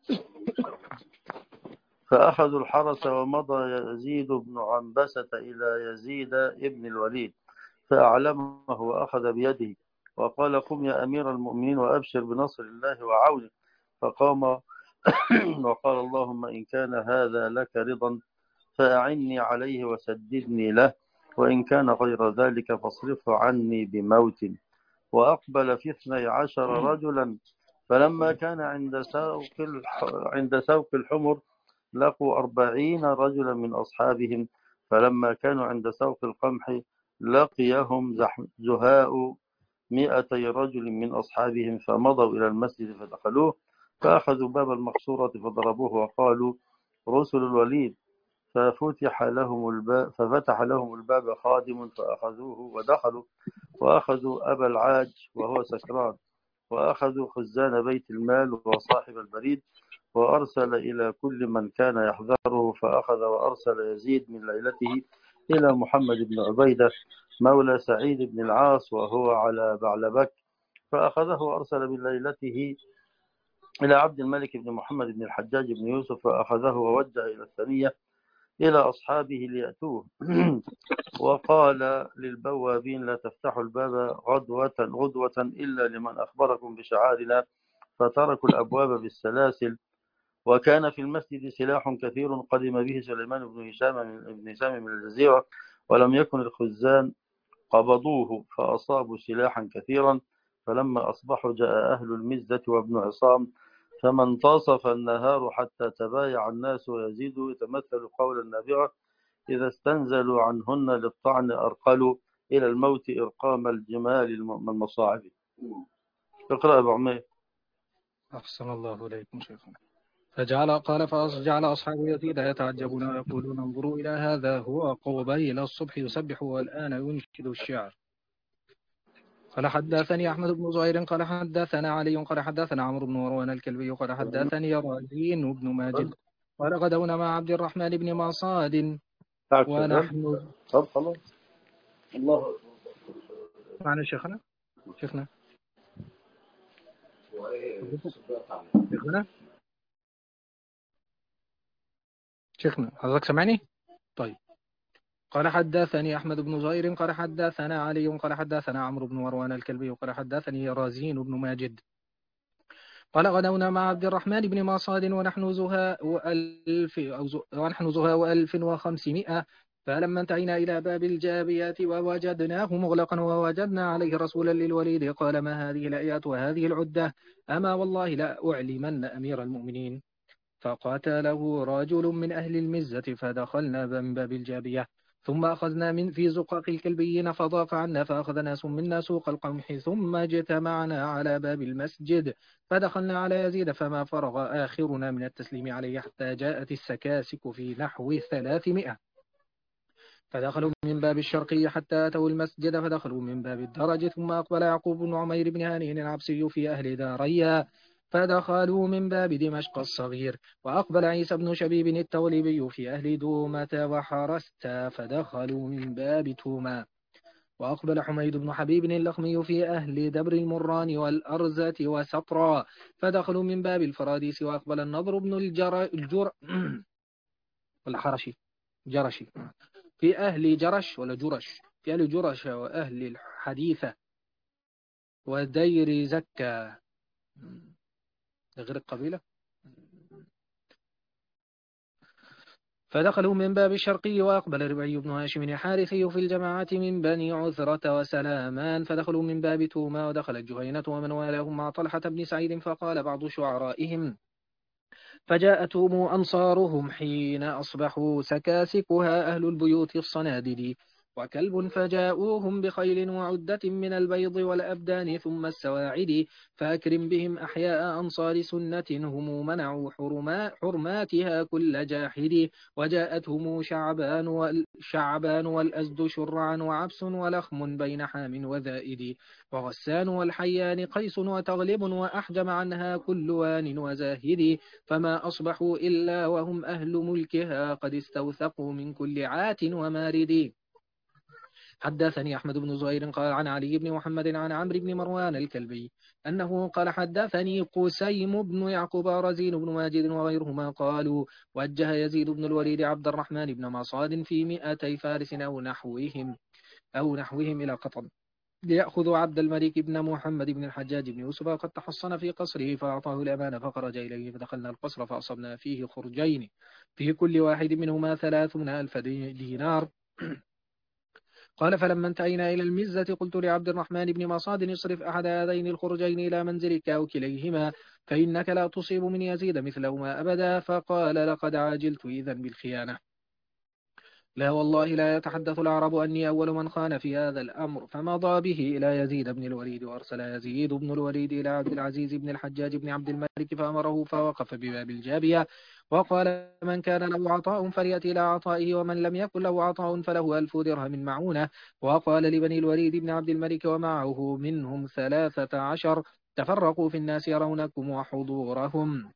[SPEAKER 1] فأخذوا الحرس، ومضى يزيد بن عنبسة إلى يزيد ابن الوليد فأعلمه وأخذ بيده وقال قم يا أمير المؤمنين وأبشر بنصر الله وعونه، فقام وقال اللهم إن كان هذا لك رضا فأعني عليه وسددني له، وإن كان غير ذلك فاصرفه عني بموت. وأقبل في اثني عشر رجلا، فلما كان عند سوق عند سوق الحمر لقوا أربعين رجلا من أصحابهم، فلما كانوا عند سوق القمح لقيهم زهاء مئتي رجل من أصحابهم، فمضوا إلى المسجد فدخلوه، فأخذوا باب المقصورة فضربوه وقالوا رسل الوليد، ففتح لهم الباب ففتح لهم الباب خادم فأخذوه ودخلوا، وأخذوا أبا العاج وهو سكران، وأخذوا خزان بيت المال وصاحب البريد، وأرسل إلى كل من كان يحذره، فأخذ وأرسل يزيد من ليلته إلى محمد بن عبيدة مولى سعيد بن العاص وهو على بعلبك، فأخذه وأرسل من ليلته إلى عبد الملك بن محمد بن الحجاج بن يوسف، فأخذه ووجه إلى الثانية إلى أصحابه ليأتوه وقال للبوابين لا تفتحوا الباب غدوة غدوة إلا لمن أخبركم بشعارنا، فتركوا الأبواب بالسلاسل. وكان في المسجد سلاح كثير قدم به سليمان بن هشام من هشام من الجزيرة، ولم يكن الخزان قبضوه، فأصابوا سلاحا كثيرا. فلما أصبحوا جاء أهل المزة وابن عصام، فما انتصف النهار حتى تبايع الناس، ويزيد يتمثل قول النابغة إذا استنزلوا عنهن للطعن أرقلوا إلى الموت إرقام الجمال المصاعب. اقرأ أبو عمير.
[SPEAKER 3] أحسن الله إليكم شيخنا. فجعل قال فجعل أصحاب يزيد يتعجبون ويقولون انظروا إلى هذا هو قبيل الصبح يسبح والآن ينشد الشعر. قال حدثني أحمد بن زهير قال حدثنا علي قال حدثنا عمرو بن مروان الكلبي قال حدثني رازين بن ماجد قال غدونا مع عبد الرحمن بن مصاد ونحن
[SPEAKER 1] طب خلاص الله
[SPEAKER 3] معنا شيخنا شيخنا شيخنا شيخنا حضرتك سمعني؟ طيب. قال حدثني أحمد بن زهير قال حدثنا علي قال حدثنا عمرو بن مروان الكلبي قال حدثني رازين بن ماجد قال غدونا مع عبد الرحمن بن مصاد ونحن زهاء وألف أو ز... ونحن زهاء وألف وخمسمائة، فلما انتهينا إلى باب الجابيات ووجدناه مغلقا ووجدنا عليه رسولا للوليد قال ما هذه الآيات وهذه العدة؟ أما والله لا أعلمن أمير المؤمنين. فقاتله رجل من أهل المزة فدخلنا من باب الجابية، ثم أخذنا من في زقاق الكلبيين فضاق عنا، فأخذ ناس منا سوق القمح، ثم اجتمعنا على باب المسجد فدخلنا على يزيد، فما فرغ آخرنا من التسليم عليه حتى جاءت السكاسك في نحو ثلاثمائة، فدخلوا من باب الشرقي حتى أتوا المسجد، فدخلوا من باب الدرج، ثم أقبل يعقوب بن عمير بن هانئ العبسي في أهل داريا فدخلوا من باب دمشق الصغير، وأقبل عيسى بن شبيب التوليبي في أهل دومة وحرستا فدخلوا من باب توما، وأقبل حميد بن حبيب اللخمي في أهل دبر المران والأرزة وسطرا فدخلوا من باب الفراديس، وأقبل النضر بن الجر الجر والحرشي جرشي في أهل جرش ولا جرش في أهل جرش وأهل الحديثة ودير زكا غير القبيلة فدخلوا من باب الشرقي، وأقبل ربعي بن هاشم الحارثي في الجماعة من بني عذرة وسلامان، فدخلوا من باب توما، ودخلت جهينة ومن والاهم مع طلحة بن سعيد. فقال بعض شعرائهم: فجاءتهم أنصارهم حين أصبحوا سكاسكها أهل البيوت الصنادل، وكلب فجاءوهم بخيل وعدة من البيض والأبدان ثم السواعد، فأكرم بهم أحياء أنصار سنة هم منعوا حرما حرماتها كل جاحد. وجاءتهم شعبان والشعبان والأزد شرعا وعبس ولخم بين حام وذائد، وغسان والحيان قيس وتغلب وأحجم عنها كل وان وزاهد، فما أصبحوا إلا وهم أهل ملكها قد استوثقوا من كل عات ومارد. حدثني أحمد بن زهير قال عن علي بن محمد عن عمرو بن مروان الكلبي أنه قال حدثني قسيم بن يعقوب رزين بن ماجد وغيرهما قالوا: وجه يزيد بن الوليد عبد الرحمن بن مصاد في مئتي فارس أو نحوهم أو نحوهم إلى قطن ليأخذوا عبد الملك بن محمد بن الحجاج بن يوسف، وقد تحصن في قصره، فأعطاه الأمانة فخرج إليه، فدخلنا القصر فأصبنا فيه خرجين في كل واحد منهما ثلاثون ألف دينار. قال: فلما انتهينا إلى المزة قلت لعبد الرحمن بن مصاد: اصرف أحد هذين الخرجين إلى منزلك أو كليهما، فإنك لا تصيب من يزيد مثلهما أبدا. فقال: لقد عاجلت إذن بالخيانة. لا والله لا يتحدث العرب أني أول من خان في هذا الأمر. فمضى به إلى يزيد بن الوليد، وأرسل يزيد بن الوليد إلى عبد العزيز بن الحجاج بن عبد الملك فأمره، فوقف بباب الجابية وقال: من كان له عطاء فليأتي إلى عطائه، ومن لم يكن له عطاء فله ألف درهم معونة. وقال لبني الوليد بن عبد الملك ومعه منهم ثلاثة عشر: تفرقوا في الناس يرونكم وحضورهم.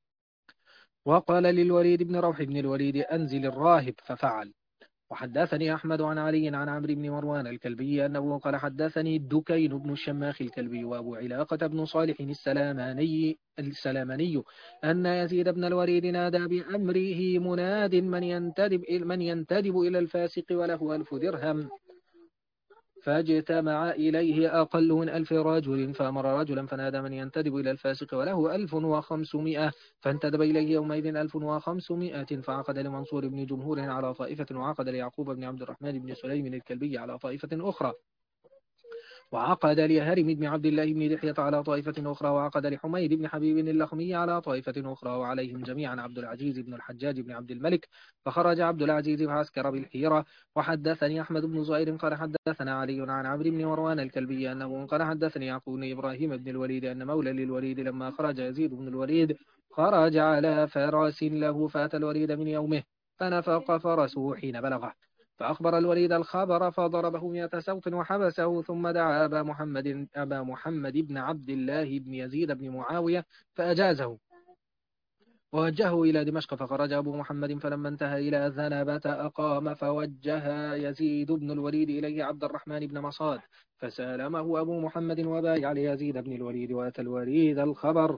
[SPEAKER 3] وقال للوليد بن روح بن الوليد: أنزل الراهب، ففعل. وحدثني أحمد عن علي عن عمرو بن مروان الكلبي أنه قال: حدثني الدكين بن الشماخ الكلبي وأبو علاقة بن صالح السلاماني السلاماني أن يزيد بن الوليد نادى بأمره مناد: من ينتدب من ينتدب إلى الفاسق وله ألف درهم. فاجتمع إليه أقل من ألف رجل، فأمر رجلا فنادى: من ينتدب إلى الفاسق وله ألف وخمسمائة. فانتدب إليه يومئذ ألف وخمسمائة، فعقد لمنصور بن جمهور على طائفة، وعقد ليعقوب بن عبد الرحمن بن سليم الكلبي على طائفة أخرى، وعقد لهرم بن عبد الله بن دحية على طائفة أخرى، وعقد لحميد بن حبيب اللخمي على طائفة أخرى، وعليهم جميعا عبد العزيز بن الحجاج بن عبد الملك. فخرج عبد العزيز فعسكر بالحيرة. وحدثني أحمد بن زهير قال حدثنا علي عن عمرو بن مروان الكلبي أنه قال حدثني يعقوب بن إبراهيم بن الوليد أن مولى للوليد لما خرج يزيد بن الوليد خرج على فرس له، فأتى الوليد من يومه فنفق فرسه حين بلغه، فأخبر الوليد الخبر فضربه مئة سوط وحبسه، ثم دعا أبا محمد أبا محمد بن عبد الله بن يزيد بن معاوية فأجازه، ووجهه إلى دمشق. فخرج أبو محمد فلما انتهى إلى ذنبة أقام، فوجه يزيد بن الوليد إليه عبد الرحمن بن مصاد، فسالمه أبو محمد وبايع ليزيد بن الوليد. وأتى الوليد الخبر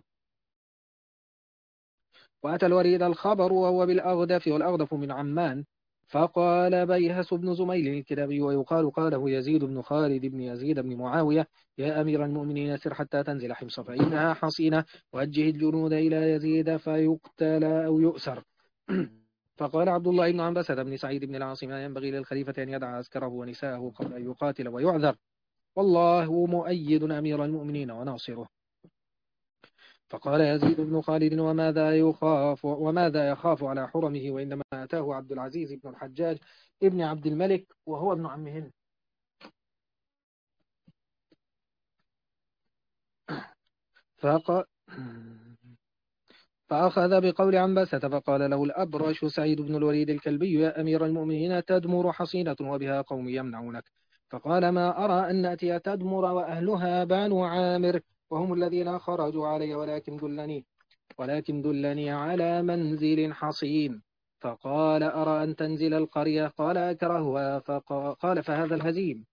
[SPEAKER 3] وأتى الوليد الخبر وهو بالأغدف، والأغدف من عمان. فقال بيهس بن زميل الكلابي ويقال قاله يزيد بن خالد بن يزيد بن معاوية: يا أمير المؤمنين سر حتى تنزل حمص فإنها حصينة، وأجه الجنود إلى يزيد فيقتل أو يؤسر. فقال عبد الله بن عنبسة بن سعيد بن العاص: ما ينبغي للخليفة أن يدع عسكره ونساءه قبل أن يقاتل ويعذر، والله مؤيد أمير المؤمنين وناصره. فقال يزيد بن خالد: وماذا يخاف وماذا يخاف على حرمه، وإنما أتاه عبد العزيز بن الحجاج ابن عبد الملك وهو ابن عمهن. فق... فأخذ بقول عنبسة فقال له الأبرش سعيد بن الوليد الكلبي: يا أمير المؤمنين تدمر حصينة وبها قوم يمنعونك. فقال: ما أرى أن نأتي تدمر وأهلها بنو عامر وهم الذين خرجوا علي، ولكن دلني ولكن دلني على منزل حصين. فقال: أرى أن تنزل القرية. قال: أكرهها. فقال: فهذا الهزيم.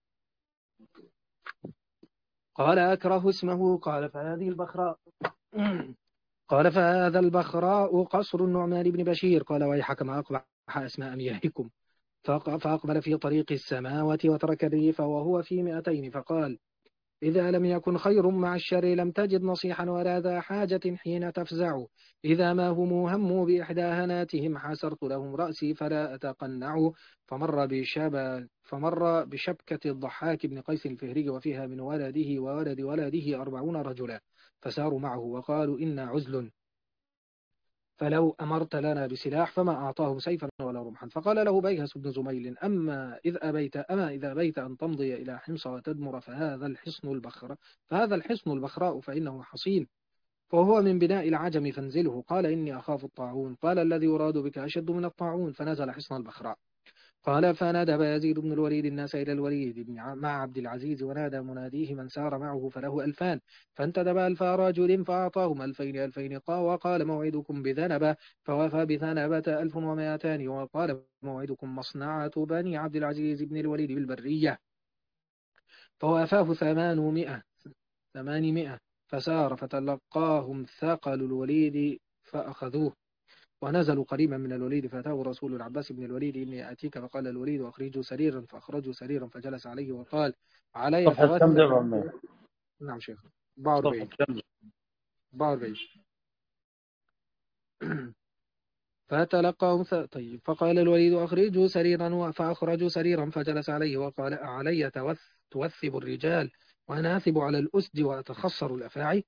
[SPEAKER 3] قال: أكره اسمه. قال: فهذه البخراء. قال: فهذا البخراء قصر النعمان بن بشير. قال: ويحك ما أقبح أسماء أميائكم. فأقبل في طريق السماوة وترك الريف وهو في مئتين. فقال: إذا لم يكن خير مع الشر لم تجد نصيحا ولا ذا حاجة حين تفزع. إذا ما هم هموا بإحدى هناتهم حسرت لهم رأسي فلا أتقنع. فمر بشاب فمر بشبكة الضحاك بن قيس الفهري وفيها من ولده وولد ولده أربعون رجلا، فساروا معه وقالوا إنا عزل، فلو أمرت لنا بسلاح، فما أعطاهم سيفا ولا رمحا. فقال له بيهس بن زميل أما إذ أبيت أما إذا أبيت أن تمضي إلى حمص وتدمر فهذا الحصن البخر فهذا الحصن البخراء فإنه حصين، فهو من بناء العجم فانزله. قال إني أخاف الطاعون. قال الذي يراد بك أشد من الطاعون. فنزل حصن البخراء. قال فندب يزيد بن الوليد الناس إلى الوليد بن ع- مع عبد العزيز، ونادى مناديه من سار معه فله ألفان. فانتدب ألف رجل فأعطاهم ألفين ألفين قا وقال موعدكم بذنبة، فوفى بذنبة ألف ومائتان. وقال موعدكم مصنعة بني عبد العزيز بن الوليد بالبرية، فوافاه ثمانمائة ثمانمائة. فسار فتلقاهم ثقل الوليد فأخذوه، ونزلوا قريبا من الوليد، فأتاه رسول العباس بن الوليد إني آتيك. فقال الوليد أخرجوا سريرا، فأخرجوا سريرا فجلس عليه وقال علي
[SPEAKER 1] صفحة كم
[SPEAKER 3] توثق.
[SPEAKER 1] ده يا عمي؟
[SPEAKER 3] نعم شيخ.
[SPEAKER 1] صفحة
[SPEAKER 3] أربعة وأربعين
[SPEAKER 1] كم؟
[SPEAKER 3] أربعة وأربعين. فتلقاهم ث... طيب. فقال الوليد أخرجوا سريرا، فأخرجوا سريرا فجلس عليه وقال أعلي توث... توثب الرجال وأناثب على الأسد وأتخصر الأفاعي.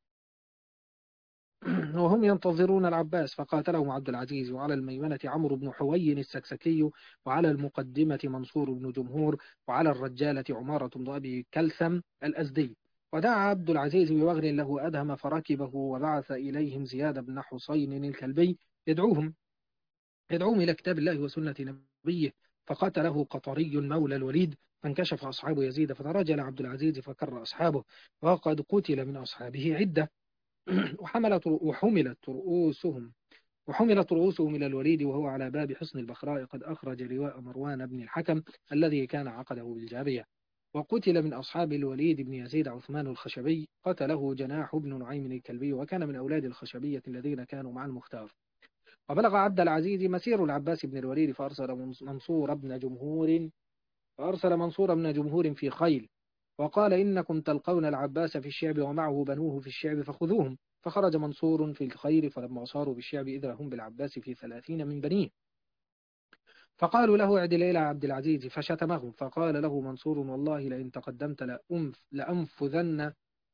[SPEAKER 3] وهم ينتظرون العباس. فقاتلهم عبد العزيز، وعلى الميمنة عمرو بن حوي السكسكي، وعلى المقدمة منصور بن جمهور، وعلى الرجالة عمارة بن أبي كلثم الأزدي. ودعا عبد العزيز بوغد له أدهم فركبه، وبعث إليهم زياد بن حسين الكلبي يدعوهم يدعوهم إلى كتاب الله وسنة نبيه. فقتله قطري مولى الوليد، فانكشف أصحاب يزيد، فترجل عبد العزيز فكر أصحابه، وقد قتل من أصحابه عدة. وحملت وحملت رؤوسهم وحملت رؤوسهم إلى الوليد وهو على باب حصن البخراء قد أخرج لواء مروان بن الحكم الذي كان عقده بالجابية. وقتل من أصحاب الوليد بن يزيد عثمان الخشبي، قتله جناح بن نعيم الكلبي، وكان من أولاد الخشبية الذين كانوا مع المختار. وبلغ عبد العزيز مسير العباس بن الوليد، فأرسل منصور بن جمهور فأرسل منصور بن جمهور في خيل، وقال إنكم تلقون العباس في الشعب ومعه بنوه في الشعب فخذوهم. فخرج منصور في الخير، فلما صاروا بالشعب إذا هم بالعباس في ثلاثين من بنيه، فقالوا له اعدل إلى عبد العزيز، فشتمهم. فقال له منصور والله لئن تقدمت لأنف لأنفذن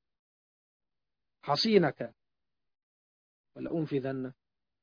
[SPEAKER 3] حصينك ولأنفذن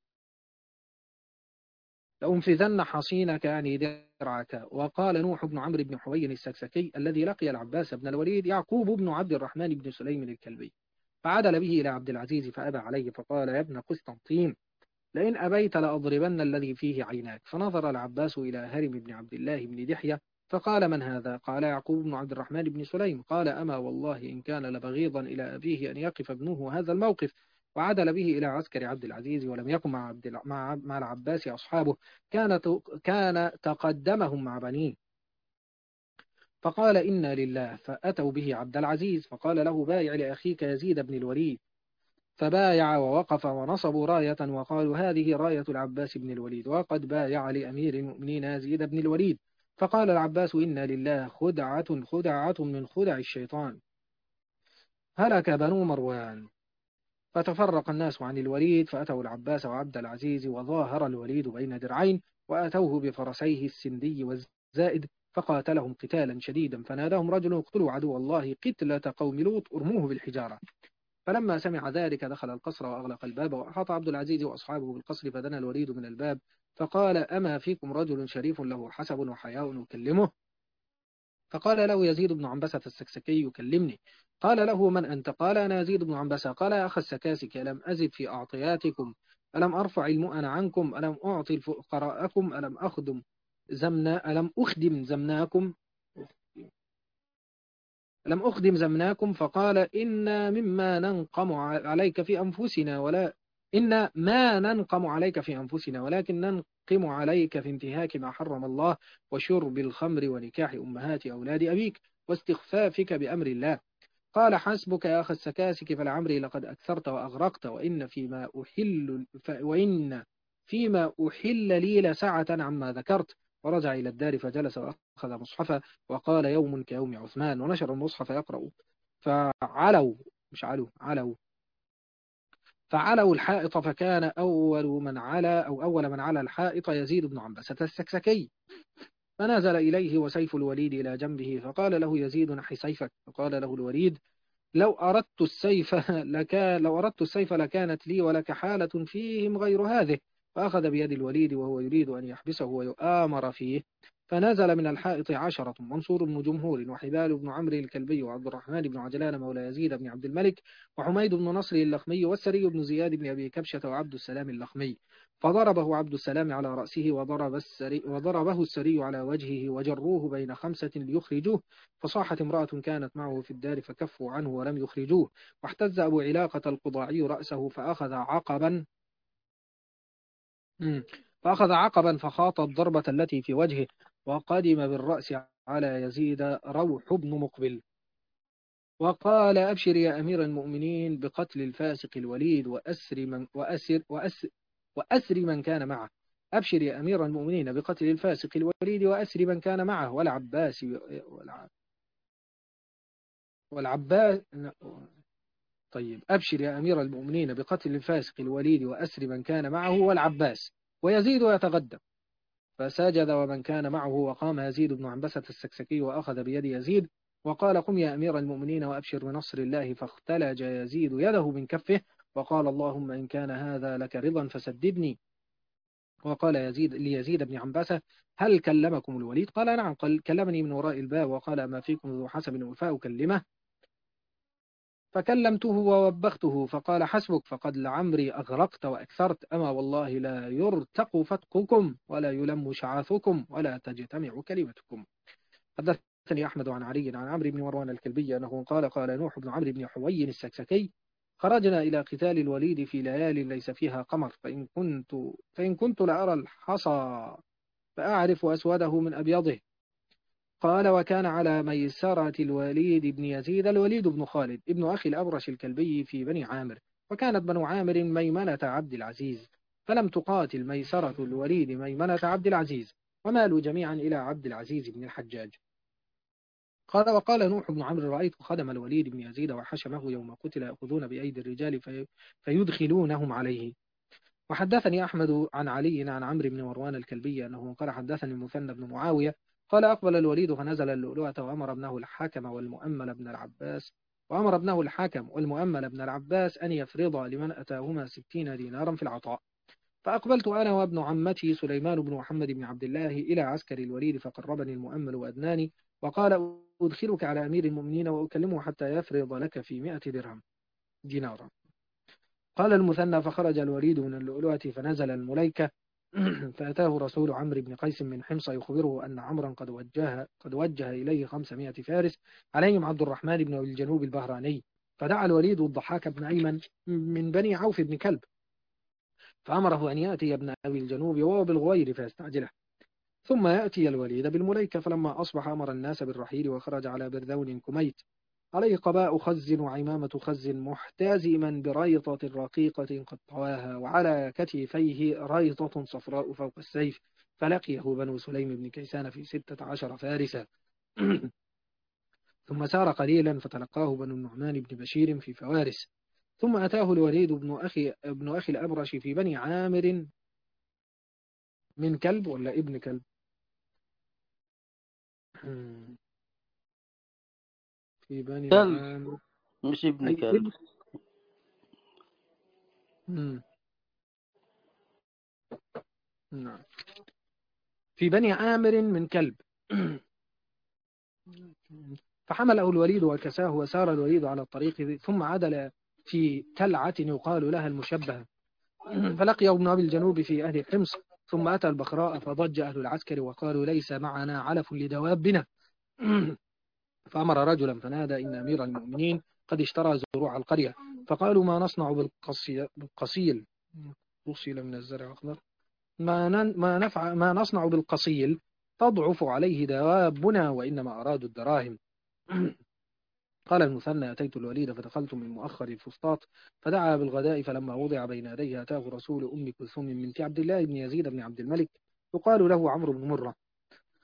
[SPEAKER 3] لأنفذن حصينك يعني درعك. وقال نوح بن عمرو بن حوي السكسكي الذي لقي العباس بن الوليد يعقوب بن عبد الرحمن بن سليم الكلبي، فعدل به إلى عبد العزيز فأبى عليه، فقال يا ابن قسطنطين لئن أبيت لأضربن الذي فيه عيناك. فنظر العباس إلى هرم بن عبد الله بن دحية فقال من هذا؟ قال يعقوب بن عبد الرحمن بن سليم. قال أما والله إن كان لبغيضا إلى أبيه أن يقف ابنه هذا الموقف. وعدل به إلى عسكر عبد العزيز، ولم يكن مع, عبد الع... مع... مع العباس أصحابه، كان, ت... كان تقدمهم مع بنيه. فقال إنا لله. فأتوا به عبد العزيز، فقال له بايع لأخيك يزيد بن الوليد. فبايع ووقف ونصبوا راية وقالوا هذه راية العباس بن الوليد، وقد بايع لأمير المؤمنين يزيد بن الوليد. فقال العباس إنا لله، خدعة خدعة من خدع الشيطان، هلك بنو مروان. فتفرق الناس عن الوليد، فأتوا العباس وعبد العزيز، وظاهر الوليد بين درعين، وأتوه بفرسيه السندي والزائد، فقاتلهم قتالا شديدا. فناداهم رجل اقتلوا عدو الله قتلة قوم لوط ارموه بالحجارة. فلما سمع ذلك دخل القصر وأغلق الباب، وأحاط عبد العزيز وأصحابه بالقصر، فدنا الوليد من الباب فقال أما فيكم رجل شريف له حسب وحياء أكلمه؟ فقال له يزيد بن عنبسة السكسكي يكلمني. قال له من أنت؟ قال أنا يزيد بن عنبسة. قال يا أخ السكاسك ألم أزد في أعطياتكم؟ ألم أرفع المؤن عنكم؟ ألم أعطي فقراءكم؟ ألم أخدم زمنا ألم أخدم زمناكم لم أخدم زمناكم؟ فقال إنا مما ننقم عليك في أنفسنا ولا إن ما ننقم عليك في أنفسنا، ولكن ننقم عليك في انتهاك ما حرم الله، وشرب الخمر ونكاح أمهات أولاد أبيك، واستخفافك بأمر الله. قال حسبك يا أخ السكاسك، فلعمري لقد أكثرت وأغرقت، وإن فيما أحل ف... وإن فيما أحل لي لسعة عما ذكرت. ورجع إلى الدار فجلس وأخذ مصحفا، وقال يوم كيوم عثمان، ونشر المصحف يقرأ فعلوا مش علوا علوا فعلوا الحائط، فكان أول من علا أو أول من علا الحائط يزيد بن عنبسة السكسكي، فنزل إليه وسيف الوليد إلى جنبه، فقال له يزيد نحي سيفك، فقال له الوليد لو أردت السيف لكان لو أردت السيف لكانت لي ولك حالة فيهم غير هذه، فأخذ بيد الوليد وهو يريد أن يحبسه ويؤامر فيه، فنزل من الحائط عشرة: منصور بن جمهور، وحبال بن عمرو الكلبي، وعبد الرحمن بن عجلان مولى يزيد بن عبد الملك، وحميد بن نصر اللخمي، والسري بن زياد بن أبي كبشة، وعبد السلام اللخمي. فضربه عبد السلام على رأسه، وضرب السري وضربه السري على وجهه، وجروه بين خمسة ليخرجوه، فصاحت امرأة كانت معه في الدار فكفوا عنه ولم يخرجوه، واحتز أبو علاقة القضاعي رأسه فأخذ عقبا مم. فأخذ عقبا فخاط الضربة التي في وجهه، وقدم بالرأس على يزيد روح بن مقبل، وقال أبشر يا أمير المؤمنين بقتل الفاسق الوليد وأسر من وأسر وأسر وأسر من كان معه. أبشر يا أمير المؤمنين بقتل الفاسق الوليد وأسر من كان معه، والعباس والع- والعباس طيب أبشر يا أمير المؤمنين بقتل الفاسق الوليد وأسر من كان معه والعباس، ويزيد يتغدى. فسجد ومن كان معه، وقام يزيد بن عنبسة السكسكي وأخذ بيد يزيد وقال قم يا أمير المؤمنين وأبشر بنصر الله، فاختلج يزيد يده من كفه وقال اللهم إن كان هذا لك رضا فسددني. وقال يزيد ليزيد بن عنبسة هل كلمكم الوليد؟ قال نعم، قال كلمني من وراء الباب وقال ما فيكم ذو حسب فأكلمه، فكلمته ووبخته، فقال حسبك فقد لعمري أغرقت وأكثرت، أما والله لا يرتق فتقكم ولا يلم شعاثكم ولا تجتمع كلمتكم. حدثني أحمد عن علي عن عمرو بن مروان الكلبي أنه قال قال نوح بن عمرو بن حوي السكسكي خرجنا إلى قتال الوليد في ليال ليس فيها قمر، فإن كنت فإن كنت لأرى الحصى فأعرف أسوده من أبيضه. قال وكان على ميسرة الوليد بن يزيد الوليد بن خالد ابن أخي الأبرش الكلبي في بني عامر، وكانت بنو عامر ميمنة عبد العزيز، فلم تقاتل ميسرة الوليد ميمنة عبد العزيز، ومالوا جميعا إلى عبد العزيز بن الحجاج. قال وقال نوح بن عمرو رأيت خدم الوليد بن يزيد وحشمه يوم قتل يأخذون بأيدي الرجال في فيدخلونهم عليه. وحدثني أحمد عن علي عن عمرو بن مروان الكلبي أنه قال حدثني المثنى بن معاوية قال أقبل الوليد فنزل اللؤلؤة وأمر ابنه الحكم والمؤمل بن العباس وأمر ابنه الحكم والمؤمل بن العباس أن يفرضا لمن أتاهما ستين دينارا في العطاء. فأقبلت أنا وابن عمتي سليمان بن محمد بن عبد الله إلى عسكر الوليد، فقربني المؤمل وأدناني وقال أدخلك على أمير المؤمنين وأكلمه حتى يفرض لك في مئة درهم دينارا. قال المثنى فخرج الوليد من اللؤلؤة فنزل المليكة فأتاه رسول عمرو بن قيس من حمص يخبره أن عمرا قد وجه قد وجه إليه خمسمائة فارس عليهم عبد الرحمن بن أبي الجنوب البهراني، فدعا الوليد الضحاك بن أيمن من بني عوف بن كلب فأمره أن يأتي ابن أبي الجنوب وهو بالغوير فيستعجله، ثم يأتي الوليد بالمليكة. فلما أصبح أمر الناس بالرحيل وخرج على برذون كميت عليه قباء خز وعمامة خز محتازما بريطة رقيقة قد طواها، وعلى كتفيه ريطة صفراء فوق السيف، فلقيه بنو سليم بن كيسان في ستة عشر فارسا ثم سار قليلا فتلقاه بنو النعمان بن بشير في فوارس، ثم أتاه الوليد بن أخي ابن أخي الأبرش في بني عامر من كلب ولا ابن كلب في بني
[SPEAKER 1] كلب
[SPEAKER 3] عامر
[SPEAKER 1] مش ابن
[SPEAKER 3] أي
[SPEAKER 1] كلب.
[SPEAKER 3] ابن مم. نعم في بني عامر من كلب فحمله الوليد وكساه وسار الوليد على الطريق ثم عدل في تلعة يقال لها المشبهة فلقي ابن أبي الجنوب في أهل حمص، ثم أتى البخراء فضج أهل العسكر وقالوا ليس معنا علف لدوابنا فأمر رجلا فنادى إن أمير المؤمنين قد اشترى زروع القرية، فقالوا ما نصنع بالقصي بالقصيل قصيل من الزرع أخضر ما, ما, نفع ما نصنع بالقصيل تضعف عليه دوابنا وإنما أرادوا الدراهم. قال المثنى أتيت الوليد فدخلت من مؤخر الفسطاط فدعا بالغداء، فلما وضع بين يديه أتاه رسول أم كلثوم بنت عبد الله بن يزيد بن عبد الملك يقال له عمرو بن مرة،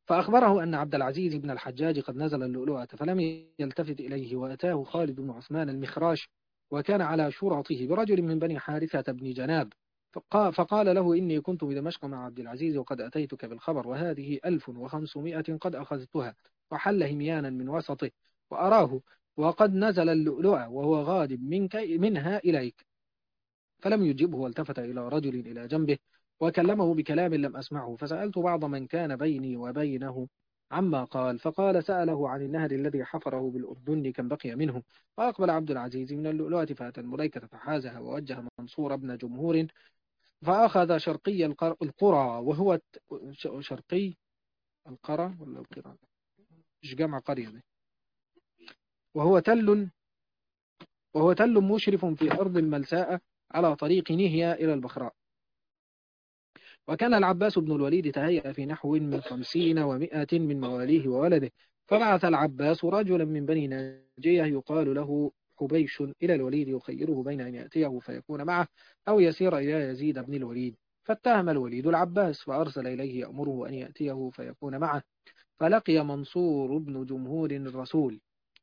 [SPEAKER 3] فأخبره أن عبد العزيز بن الحجاج قد نزل اللؤلؤة، فلم يلتفت إليه، وأتاه خالد بن عثمان المخراش، وكان على شرطه برجل من بني حارثة بن جناب، فقا- فقال له: إني كنت بدمشق مع عبد العزيز وقد أتيتك بالخبر، وهذه ألف وخمسمائة قد أخذتها، وحل هميانا من وسطه، وأراه وقد نزل اللؤلؤة وهو غاضب منك منها إليك. فلم يجبه، والتفت إلى رجل إلى جنبه وكلمه بكلام لم أسمعه، فسألت بعض من كان بيني وبينه عما قال، فقال: سأله عن النهر الذي حفره بالأردن كم بقي منه. فأقبل عبد العزيز من اللؤلؤة فأتى المليكة فحازها، ووجه منصور بن جمهور فأخذ شرقي القر- القرى، وهو الت- ش- شرقي القرى ولا القرى، مش جمع قرية دي. وهو تل وهو تل مشرف في أرض الملساء على طريق نهيا إلى البخراء. وكان العباس بن الوليد تهيأ في نحو من خمسين ومائة من مواليه وولده، فبعث العباس رجلا من بني ناجية يقال له حبيش إلى الوليد يخيره بين أن يأتيه فيكون معه أو يسير إلى يزيد بن الوليد. فاتهم الوليد العباس فأرسل إليه يأمره أن يأتيه فيكون معه، فلقي منصور بن جمهور الرسول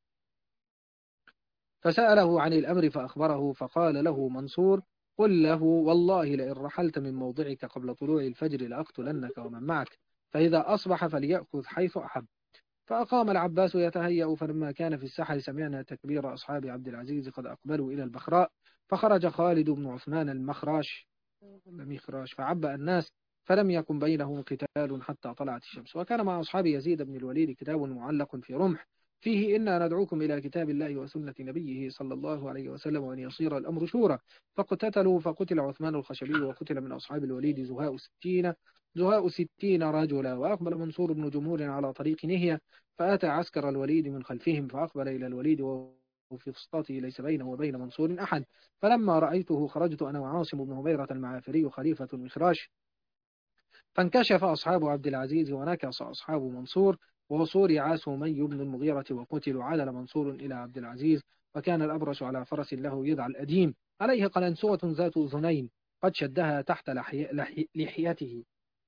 [SPEAKER 3] فسأله عن الأمر فأخبره، فقال له منصور: قل له والله لئن رحلت من موضعك قبل طلوع الفجر لأقتلنك ومن معك، فإذا أصبح فليأخذ حيث أحب. فأقام العباس يتهيأ، فلما كان في السحر سمعنا تكبير أصحاب عبد العزيز قد أقبلوا إلى البخراء، فخرج خالد بن عثمان المخراش المخراش فعبأ الناس، فلم يكن بينهم قتال حتى طلعت الشمس. وكان مع أصحاب يزيد بن الوليد كتاب معلق في رمح فيه: إنا ندعوكم إلى كتاب الله وسنة نبيه صلى الله عليه وسلم، وأن يصير الأمر شورى. فاقتتلوا، فقتل عثمان الخشبي، وقتل من أصحاب الوليد زهاء ستين زهاء ستين رجلا. وأقبل منصور بن جمهور على طريق نهية، فأتى عسكر الوليد من خلفهم، فأقبل إلى الوليد وفي فسطاته ليس بينه وبين منصور أحد. فلما رأيته خرجت أنا وعاصم بن هبيرة المعافري خليفة المخراش، فانكشف أصحاب عبد العزيز ونكص أصحاب منصور، وصور عاسومي بن المغيرة وقتلوا. عدل منصور إلى عبد العزيز، وكان الأبرش على فرس له يدعى الأديم، عليه قلنسوة ذات أذنين قد شدها تحت لحي... لحي... لحيته،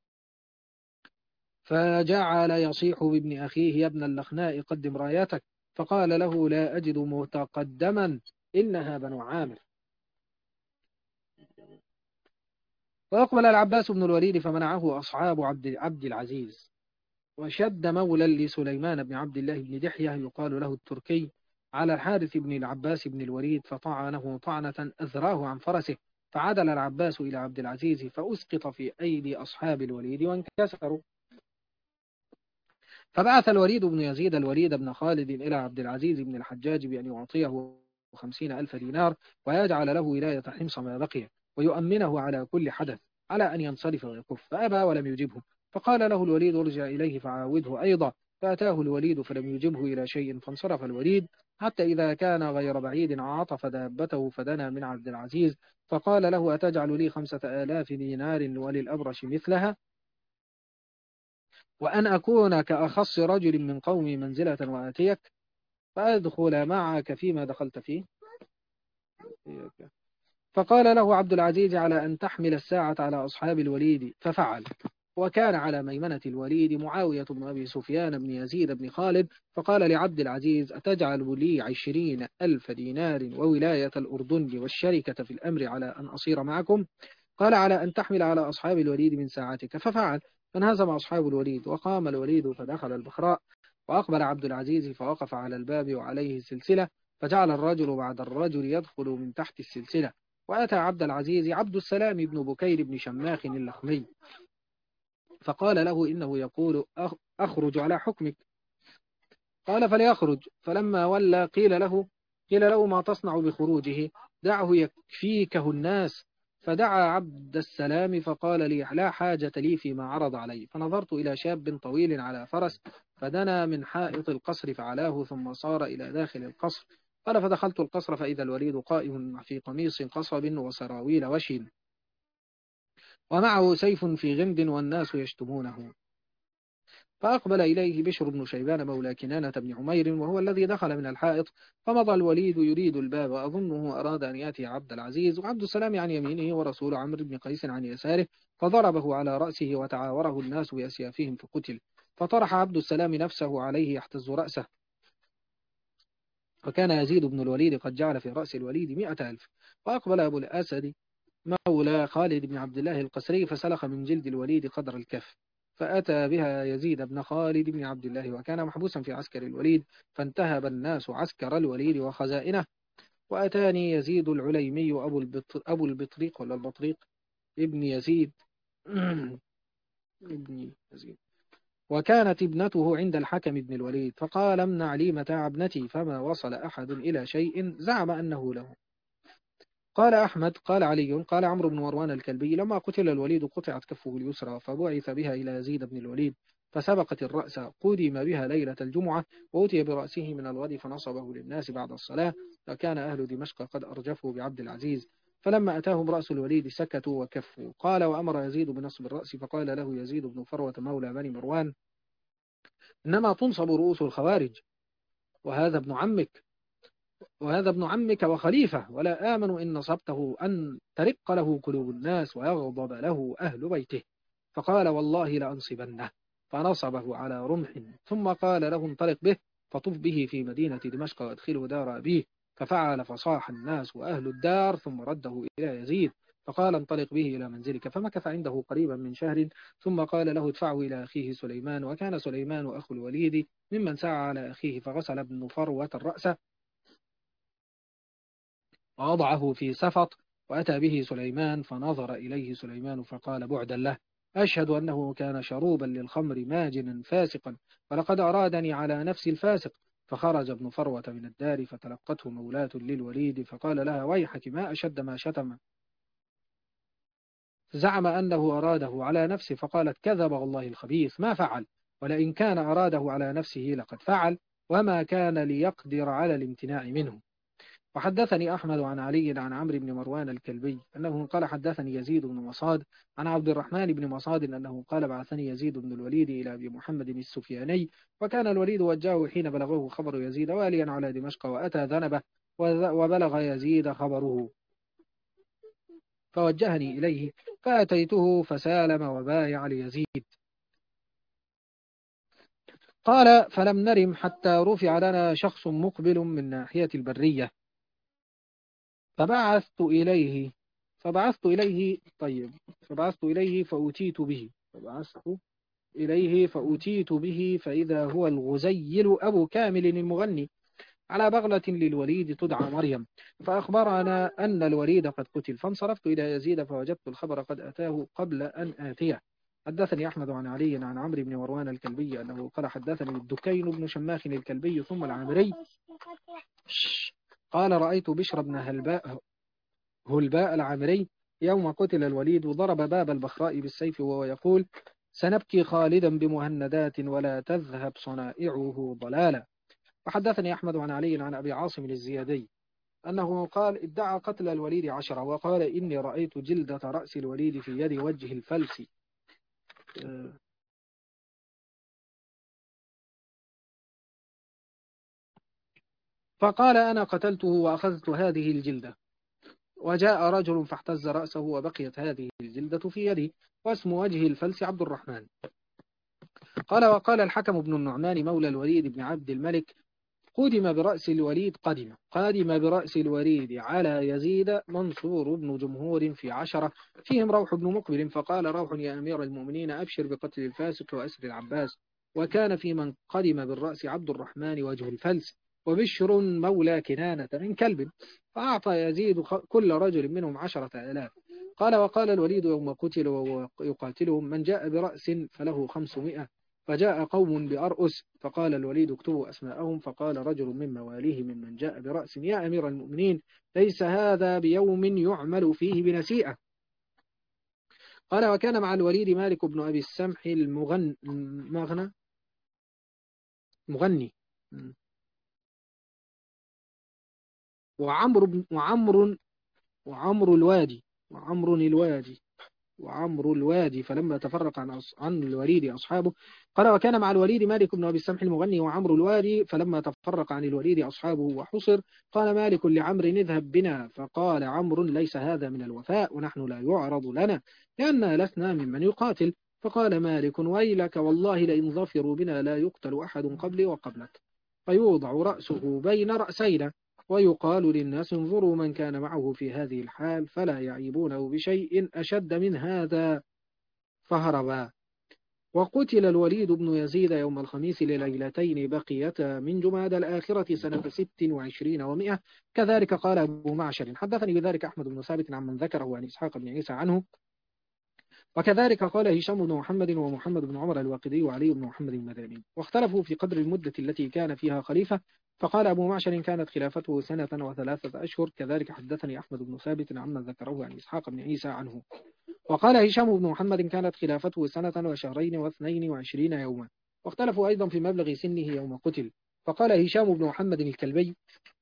[SPEAKER 3] فجعل يصيح بابن أخيه: يا ابن اللخناء قدم رايتك، فقال له: لا أجد متقدما، إنها بنو عامر. وأقبل العباس بن الوليد فمنعه أصحاب عبد, عبد العزيز، وشد مولى لسليمان بن عبد الله بن دحية يقال له التركي على الحارث بن العباس بن الوليد، فطعنه طعنة أذراه عن فرسه، فعدل العباس إلى عبد العزيز فأسقط في أيدي أصحاب الوليد وانكسروا. فبعث الوليد بن يزيد الوليد بن خالد إلى عبد العزيز بن الحجاج بأن يعطيه خمسين ألف دينار، ويجعل له ولاية حمص ما بقي، ويؤمنه على كل حدث، على أن ينصرف ويكف. فأبى ولم يجبه، فقال له الوليد: ارجع إليه فعاوده أيضا. فأتاه الوليد فلم يجبه إلى شيء، فانصرف الوليد حتى إذا كان غير بعيد عاطف دابته فدنا من عبد العزيز، فقال له: أتجعل لي خمسة آلاف دينار وللأبرش مثلها، وأن أكون كأخص رجل من قومي منزلة وآتيك فأدخل معك فيما دخلت فيه؟ فقال له عبد العزيز: على أن تحمل الساعة على أصحاب الوليد. ففعل. وكان على ميمنة الوليد معاوية بن أبي سفيان بن يزيد بن خالد، فقال لعبد العزيز: أتجعل لي عشرين ألف دينار وولاية الأردن والشركة في الأمر على أن أصير معكم؟ قال: على أن تحمل على أصحاب الوليد من ساعتك. ففعل. فانهزم أصحاب الوليد، وقام الوليد فدخل البخراء، وأقبل عبد العزيز فوقف على الباب وعليه سلسلة، فجعل الرجل بعد الرجل يدخل من تحت السلسلة. وأتى عبد العزيز عبد السلام بن بكير بن شماخ اللخمي، فقال له: إنه يقول أخرج على حكمك. قال: فليخرج. فلما ولى قيل له قيل له: ما تصنع بخروجه؟ دعه يكفيكه الناس. فدعا عبد السلام فقال لي: لا حاجة لي فيما عرض علي. فنظرت إلى شاب طويل على فرس، فدنا من حائط القصر فعلاه، ثم صار إلى داخل القصر. قال: فدخلت القصر فإذا الوليد قائم في قميص قصب وسراويل وشي، ومعه سيف في غمد، والناس يشتمونه. فأقبل إليه بشر بن شيبان مولى كنانة بن عمير، وهو الذي دخل من الحائط. فمضى الوليد يريد الباب، أظنه أراد أن يأتي عبد العزيز، وعبد السلام عن يمينه ورسول عمرو بن قيس عن يساره، فضربه على رأسه وتعاوره الناس بأسيافهم فقتل. فطرح عبد السلام نفسه عليه يحتز رأسه، وكان يزيد بن الوليد قد جعل في رأس الوليد مئة ألف. فأقبل أبو الأسد مولى خالد بن عبد الله القسري فسلخ من جلد الوليد قدر الكف، فأتى بها يزيد بن خالد بن عبد الله، وكان محبوسا في عسكر الوليد، فانتهب الناس عسكر الوليد وخزائنه. وأتاني يزيد العليمي أبو, البط... أبو البطريق ولا البطريق ابن يزيد ابن يزيد، وكانت ابنته عند الحكم بن الوليد، فقال امنع لي متاع ابنتي، فما وصل أحد إلى شيء زعم أنه له. قال أحمد قال علي قال عمرو بن مروان الكلبي لما قتل الوليد قطعت كفه اليسرى، فبعث بها إلى يزيد بن الوليد فسبقت الرأس، قدم بها ليلة الجمعة، وأتي برأسه من الغد فنصبه للناس بعد الصلاة، فكان أهل دمشق قد أرجفوا بعبد العزيز، فلما أتاهم رأس الوليد سكتوا وكفوا. قال وأمر يزيد بنصب الرأس، فقال له يزيد بن فروة مولى بني مروان إنما تنصب رؤوس الخوارج، وهذا ابن عمك وهذا ابن عمك وخليفة، ولا آمن إن نصبته أن ترق له قلوب الناس ويغضب له أهل بيته. فقال والله لأنصبنه، فنصبه على رمح، ثم قال له انطلق به فطف به في مدينة دمشق وادخله دار أبيه، ففعل فصاح الناس وأهل الدار، ثم رده إلى يزيد فقال انطلق به إلى منزلك، فمكث عنده قريبا من شهر، ثم قال له ادفعه إلى أخيه سليمان، وكان سليمان أخو الوليد ممن سعى على أخيه، فغسل ابن فروة الرأس ووضعه في سفط، وأتى به سليمان فنظر إليه سليمان فقال بعدا له، أشهد أنه كان شروبا للخمر ماجنا فاسقا، ولقد أرادني على نفس الفاسق. فخرج ابن فروة من الدار فتلقته مولاة للوليد فقال لها ويحك ما أشد ما شتم، زعم أنه أراده على نفسه، فقالت كذب والله الخبيث ما فعل، ولئن كان أراده على نفسه لقد فعل، وما كان ليقدر على الامتناع منه. وحدثني أحمد عن علي عن عمرو بن مروان الكلبي أنه قال حدثني يزيد بن مصاد عن عبد الرحمن بن مصاد أنه قال بعثني يزيد بن الوليد إلى أبي محمد السفياني، وكان الوليد وجهه حين بلغه خبر يزيد واليا على دمشق، وأتى ذنبه وبلغ يزيد خبره فوجهني إليه، فأتيته فسالم وبايع ليزيد. قال فلم نرم حتى رفع لنا شخص مقبل من ناحية البرية، فبعثت إليه فبعثت إليه طيب فبعثت إليه فأتيت به فبعثت إليه فأتيت به فإذا هو الغزيل أبو كامل المغني على بغلة للوليد تدعى مريم، فأخبرنا أن الوليد قد قتل، فانصرفت إلى يزيد فوجدت الخبر قد أتاه قبل أن آتيه. حدثني أحمد عن علي عن عمرو بن مروان الكلبي أنه قال حدثني الدكين بن شماخ الكلبي ثم العامري قال رأيت بشر بن هلباء هلباء العامري يوم قتل الوليد ضرب باب البخراء بالسيف وهو يقول سنبكي خالدا بمهندات ولا تذهب صنائعه ضلالا. وحدثني أحمد عن علي عن أبي عاصم الزيادي أنه قال ادعى قتل الوليد عشرة، وقال إني رأيت جلدة رأس الوليد في يد وجه الفلس، فقال أنا قتلته وأخذت هذه الجلدة، وجاء رجل فاحتز رأسه وبقيت هذه الجلدة في يدي، واسم وجه الفلس عبد الرحمن. قال وقال الحكم بن النعمان مولى الوليد بن عبد الملك قدم برأس الوليد قدم قادم برأس الوليد على يزيد منصور بن جمهور في عشرة فيهم روح بن مقبل، فقال روح يا أمير المؤمنين أبشر بقتل الفاسق وأسر العباس، وكان في من قدم بالرأس عبد الرحمن وجه الفلس وبشر مولى كنانة من كلب، فأعطى يزيد كل رجل منهم عشرة آلاف. قال وقال الوليد يوم قتل ويقاتلهم من جاء برأس فله خمسمائة، فجاء قوم بأرؤس، فقال الوليد اكتبوا أسماءهم، فقال رجل من مواليه ممن جاء برأس يا أمير المؤمنين ليس هذا بيوم يعمل فيه بنسيئة. قال وكان مع الوليد مالك بن أبي السمح المغن مغنى مغني وعمر بن وعمر وعمر الوادي وعمر الوادي وعمر الوادي فلما تفرق عن عن الوليد أصحابه. قال وكان مع الوليد مالك بن أبي السمح المغني وعمر الوادي فلما تفرق عن الوليد أصحابه وحصر قال مالك لعمر اذهب بنا، فقال عمرو ليس هذا من الوفاء ونحن لا يعرض لنا لأننا لسنا ممن يقاتل، فقال مالك ويلك والله لئن ظفروا بنا لا يقتل أحد قبلي وقبلك، فيوضع رأسه بين رأسينا ويقال للناس انظروا من كان معه في هذه الحال فلا يعيبونه بشيء أشد من هذا، فهربا. وقتل الوليد بن يزيد يوم الخميس لليلتين بقيتا من جمادى الآخرة سنة ست وعشرين ومئة. كذلك قال أبو معشر حدثني بذلك أحمد بن ثابت عمن ذكره عن إسحاق بن عيسى عنه. وكذلك قال هشام بن محمد ومحمد بن عمر الواقدي وعلي بن محمد المداني. واختلفوا في قدر المدة التي كان فيها خليفة، فقال أبو معشر كانت خلافته سنة وثلاثة أشهر. كذلك حدثني أحمد بن ثابت عمن ذكره عن إسحاق بن عيسى عنه. وقال هشام بن محمد كانت خلافته سنة وشهرين واثنين وعشرين يوما. واختلفوا أيضا في مبلغ سنه يوم قتل، فقال هشام بن محمد الكلبي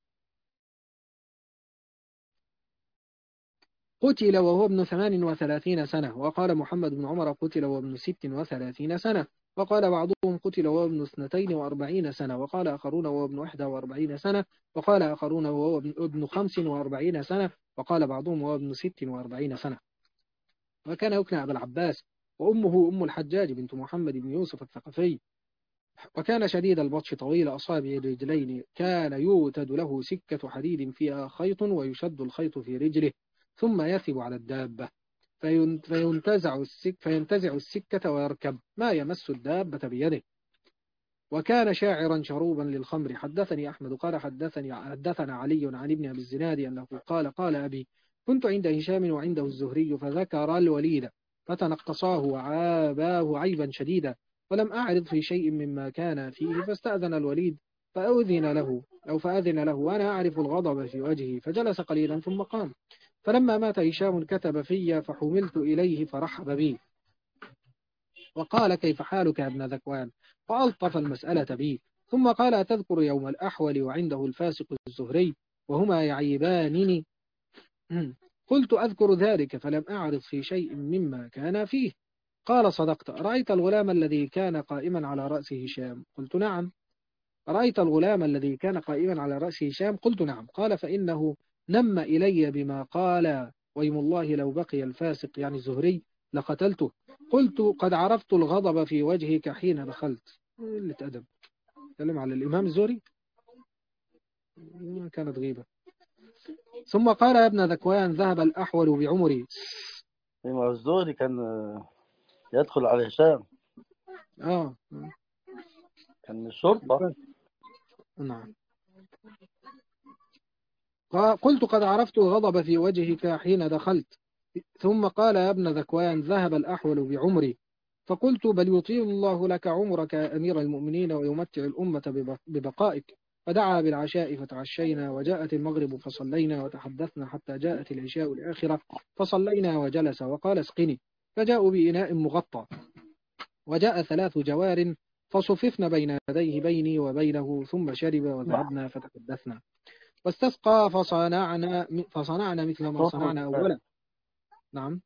[SPEAKER 3] قتل وهو ابن ثمان وثلاثين سنة. وقال محمد بن عمر قتل وهو ابن ست وثلاثين سنة. وقال بعضهم قتل وهو ابن اثنتين وأربعين سنة. وقال آخرون وهو ابن إحدى وأربعين سنة. وقال آخرون وهو ابن خمس وأربعين سنة. وقال بعضهم وهو ابن ست وأربعين سنة. وكان يكنى أبا العباس، وأمه أم الحجاج بنت محمد بن يوسف الثقفي. وكان شديد البطش طويل أصابع الرجلين، كان يوتد له سكة حديد فيها خيط ويشد الخيط في رجله ثم يثب على الدابة فينتزع, السك فينتزع السكة ويركب ما يمس الدابة بيده. وكان شاعرا شروبا للخمر. حدثني أحمد قال حدثني حدثنا علي عن ابن أبي الزناد أنه قال قال أبي كنت عند هشام وعنده الزهري فذكر الوليد فتنقصاه وعاباه عيبا شديدا، ولم أعرض في شيء مما كان فيه، فاستأذن الوليد فأذن له أو فأذن له وأنا أعرف الغضب في وجهه، فجلس قليلا ثم قام. فلما مات هشام كتب في فحملت إليه فرحب بي وقال كيف حالك يا ابن ذكوان، وألطف المسألة بي، ثم قال أتذكر يوم الأحول وعنده الفاسق الزهري وهما يعيبانني؟ قلت أذكر ذلك فلم أعرض في شيء مما كان فيه. قال صدقت. رأيت الغلام الذي كان قائما على رأس هشام؟ قلت نعم. رأيت الغلام الذي كان قائما على رأس هشام؟ قلت نعم. قال فإنه نم إلي بما قال ويم الله لو بقي الفاسق يعني الزهري لقتلته. قلت قد عرفت الغضب في وجهك حين دخلت. قلة أدب، تكلم على الإمام الزهري، كانت غيبة. ثم قال يا ابن ذكوان ذهب الأحول بعمري.
[SPEAKER 1] الزهري كان يدخل على هشام،
[SPEAKER 3] آه
[SPEAKER 1] كان من الشرطة.
[SPEAKER 3] نعم. قلت قد عرفت الغضب في وجهك حين دخلت. ثم قال يا ابن ذكوان ذهب الأحول بعمري. فقلت بل يطيل الله لك عمرك يا أمير المؤمنين ويمتع الأمة ببقائك. فدعا بالعشاء فتعشينا، وجاءت المغرب فصلينا، وتحدثنا حتى جاءت العشاء الآخرة فصلينا، وجلس وقال اسقني، فجاءوا بإناء مغطى، وجاء ثلاث جوار فصففن بين يديه بيني وبينه، ثم شرب وذهبنا فتحدثنا واستسقى فصنعنا فصنعنا مثل ما صنعنا أولا. نعم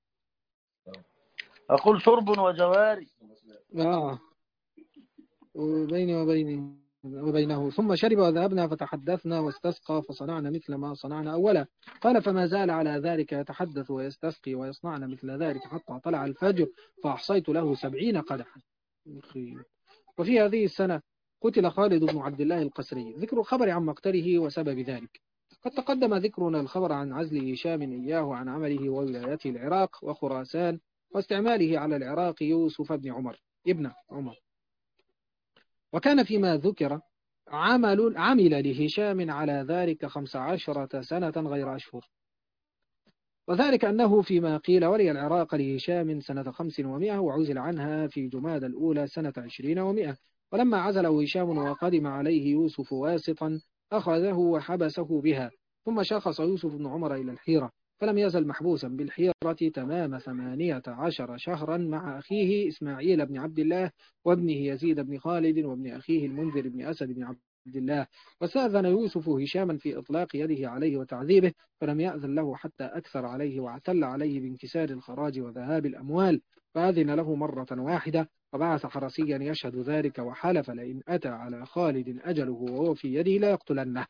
[SPEAKER 1] أقول شرب وجواري
[SPEAKER 3] آه بيني وبيني وبينه، ثم شرب وذهبنا فتحدثنا واستسقى فصنعنا مثل ما صنعنا أولا. قال فما زال على ذلك يتحدث ويستسقي ويصنعنا مثل ذلك حتى طلع الفجر فأحصيت له سبعين قدحا. وفي هذه السنة قتل خالد بن عبد الله القسري. ذكر الخبر عن مقتله وسبب ذلك. قد تقدم ذكرنا الخبر عن عزل هشام إياه عن عمله وولايته العراق وخراسان واستعماله على العراق يوسف بن عمر ابن عمر. وكان فيما ذكر عمل, عمل لهشام على ذلك خمس عشرة سنة غير أشهر، وذلك أنه فيما قيل ولي العراق لهشام سنة خمس ومئة وعزل عنها في جماد الأولى سنة عشرين ومئة. ولما عزله هشام وقدم عليه يوسف واسطا أخذه وحبسه بها، ثم شخص يوسف بن عمر إلى الحيرة، فلم يزل محبوسا بالحيرة تمام ثمانية عشر شهرا مع أخيه إسماعيل بن عبد الله وابنه يزيد بن خالد وابن أخيه المنذر بن أسد بن عبد الله. واستأذن يوسف هشاما في إطلاق يده عليه وتعذيبه، فلم يأذن له حتى أكثر عليه واعتل عليه بانكسار الخراج وذهاب الأموال، فأذن له مرة واحدة، وبعث حرسيا يشهد ذلك، وحلف لئن أتى على خالد أجله وهو في يده لا يقتلنه.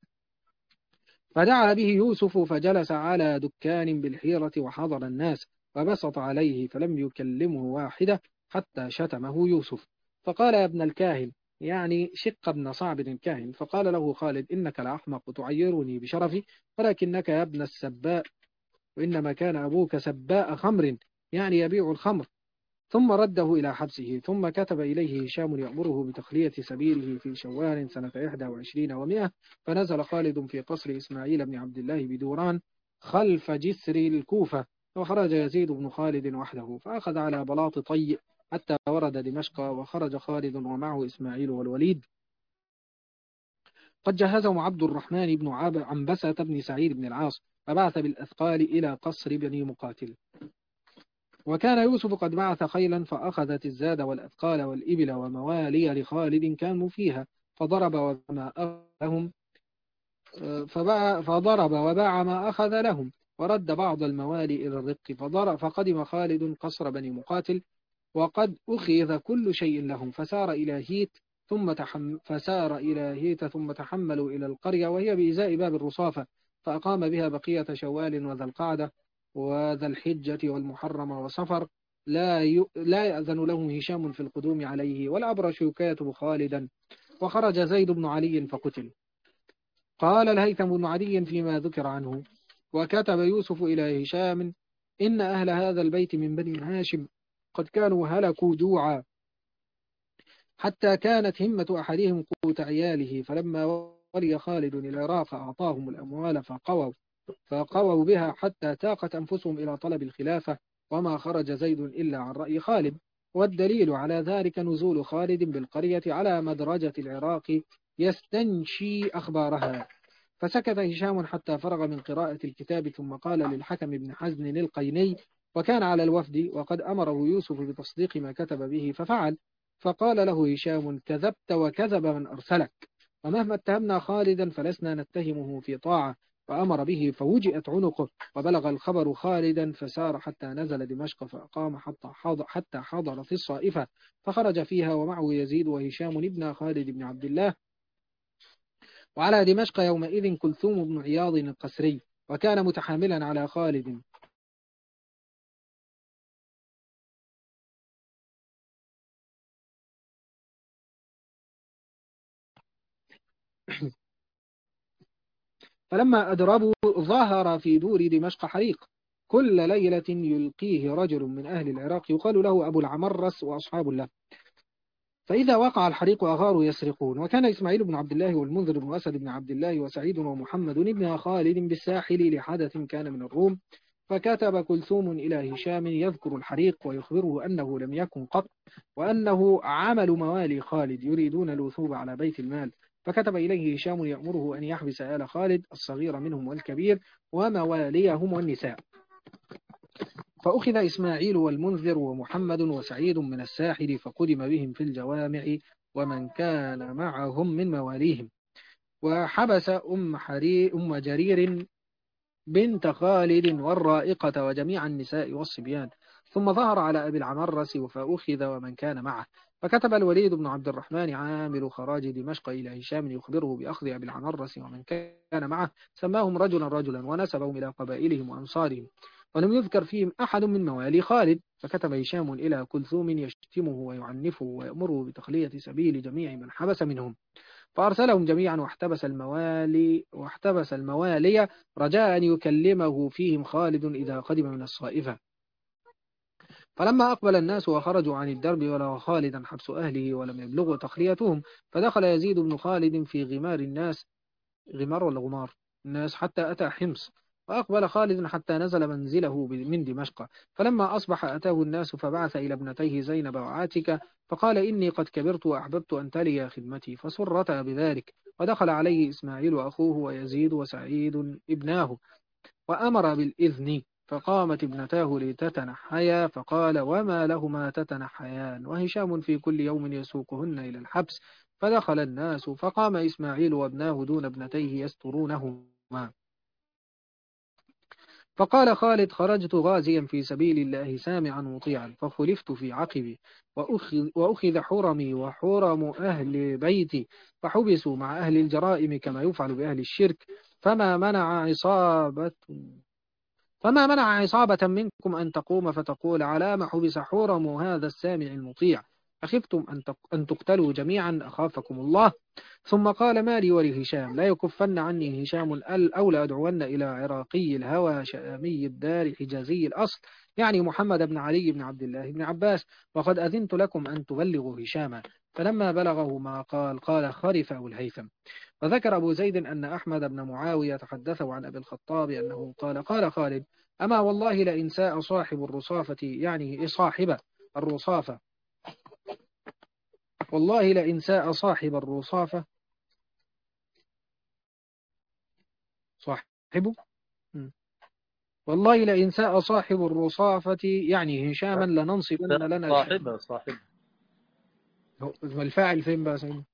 [SPEAKER 3] فدعا به يوسف فجلس على دكان بالحيرة وحضر الناس، وبسط عليه فلم يكلمه واحدة حتى شتمه يوسف. فقال يا ابن الكاهن، يعني شق ابن صعب الكاهن. فقال له خالد إنك لأحمق تعيرني بشرفي، ولكنك يا ابن السباء، وإنما كان أبوك سباء خمر، يعني يبيع الخمر. ثم رده إلى حبسه. ثم كتب إليه هشام يأمره بتخلية سبيله في شوال سنة إحدى وعشرين ومائة. فنزل خالد في قصر إسماعيل بن عبد الله بدوران خلف جسر الكوفة. وخرج يزيد بن خالد وحده فأخذ على بلاط طي حتى ورد دمشق. وخرج خالد ومعه إسماعيل والوليد. قد جهزهم عبد الرحمن بن عنبسة بن سعيد بن العاص، فبعث بالأثقال إلى قصر بني مقاتل. وكان يوسف قد بعث خيلا فأخذت الزاد والأثقال والإبل وموالي لخالد كانوا فيها، فضرب وما أخذ لهم فضرب وباع ما أخذ لهم، ورد بعض الموالي إلى الرق. فضرب فقدم خالد قصر بني مقاتل وقد أخذ كل شيء لهم. فسار إلى هيت ثم تحم فسار إلى هيت ثم تحملوا إلى القرية وهي بإزاء باب الرصافة، فأقام بها بقية شوال وذا القعدة وذا الحجة والمحرم وصفر. لا ي... لا يأذن له هشام في القدوم عليه، والأبرش يكاتب خالدا. وخرج زيد بن علي فقتل. قال الهيثم بن عدي فيما ذكر عنه: وكتب يوسف إلى هشام إن أهل هذا البيت من بني هاشم قد كانوا هلكوا جوعا، حتى كانت همة أحدهم قوت عياله. فلما ولي خالد العراق أعطاهم الأموال فقووا فقووا بها حتى تاقت أنفسهم إلى طلب الخلافة. وما خرج زيد إلا عن رأي خالد. والدليل على ذلك نزول خالد بالقرية على مدرجة العراق يستنشي أخبارها. فسكت هشام حتى فرغ من قراءة الكتاب، ثم قال للحكم بن حزن القيني وكان على الوفد وقد أمره يوسف بتصديق ما كتب به ففعل. فقال له هشام: كذبت وكذب من أرسلك، ومهما اتهمنا خالدا فلسنا نتهمه في طاعة. فأمر به فوجئت عنقه. وبلغ الخبر خالدا فسار حتى نزل دمشق، فأقام حتى حاضر, حتى حاضر في الصائفة، فخرج فيها ومعه يزيد وهشام ابن خالد بن عبد الله. وعلى دمشق يومئذ كلثوم بن عياض القسري، وكان متحاملا على خالد. فلما أدربوا ظهر في دور دمشق حريق كل ليلة يلقيه رجل من أهل العراق يقال له أبو العمرس وأصحاب له. فإذا وقع الحريق أغاروا يسرقون. وكان إسماعيل بن عبد الله والمنذر بن أسد بن عبد الله وسعيد ومحمد بن خالد بالساحل لحدث كان من الروم. فكتب كلثوم إلى هشام يذكر الحريق ويخبره أنه لم يكن قط، وأنه عمل موالي خالد يريدون الوثوب على بيت المال. فكتب إليه هشام يأمره أن يحبس آل خالد الصغير منهم والكبير ومواليهم والنساء. فأخذ إسماعيل والمنذر ومحمد وسعيد من الساحل، فقدم بهم في الجوامع ومن كان معهم من مواليهم. وحبس أم, حري أم جرير بنت خالد والرائقة وجميع النساء والصبيان. ثم ظهر على أبي العمرس فأخذ ومن كان معه. فكتب الوليد بن عبد الرحمن عامل خراج دمشق إلى هشام يخبره بأخذ أبي العمرس ومن كان معه. سماهم رجلا رجلا ونسبهم إلى قبائلهم وأنصارهم، ولم يذكر فيهم أحد من موالي خالد. فكتب هشام إلى كلثوم يشتمه ويعنفه ويأمره بتخلية سبيل جميع من حبس منهم. فأرسلهم جميعا واحتبس الموالي واحتبس الموالي رجاء أن يكلمه فيهم خالد إذا قدم من الصائفة. فلما أقبل الناس وخرجوا عن الدرب ولو خالدا حبس أهله ولم يبلغوا تخليتهم، فدخل يزيد بن خالد في غمار الناس غمار ولا غمار الناس حتى أتى حمص. فأقبل خالد حتى نزل منزله من دمشق. فلما أصبح أتاه الناس فبعث إلى ابنتيه زينب وعاتكة فقال: إني قد كبرت وأحببت أن تلي خدمتي، فسرتا بذلك. ودخل عليه إسماعيل وأخوه ويزيد وسعيد ابناه وأمر بالإذن. فقامت ابنتاه لتتنحيا فقال: وما لهما تتنحيان؟ وهشام في كل يوم يسوقهن إلى الحبس. فدخل الناس فقام إسماعيل وابناه دون ابنتيه يسترونهما. فقال خالد: خرجت غازيا في سبيل الله سامعا مطيعا، فخلفت في عقبي وأخذ, وأخذ حرمي وحرم أهل بيتي، فحبسوا مع أهل الجرائم كما يفعل بأهل الشرك. فما منع عصابة فما منع عصابة منكم أن تقوم فتقول على ما حبس حورم هذا السامع المطيع، أخفتم أن تق- أن تقتلوا جميعا أخافكم الله. ثم قال ما لي ولهشام لا يكفن عني هشام ال- أو لا أدعون إلى عراقي الهوى شامي الدار حجازي الأصل، يعني محمد بن علي بن عبد الله بن عباس، وقد أذنت لكم أن تبلغوا هشاما. فلما بلغه ما قال قال خرف أو الهيثم. وذكر أبو زيد أن أحمد بن معاوية حدثه عن أبي الخطاب أنه قال قال خالد أما والله لئن ساء صاحب الرصافة، يعني صاحب الرصافة، والله لئن ساء صاحب الرصافة صاحبه م. والله لئن ساء صاحب الرصافة يعني هشاما لننصبن لنا الشأن.
[SPEAKER 1] صاحبة صاحبة
[SPEAKER 3] هو- الفاعل فين بقى سيدنا؟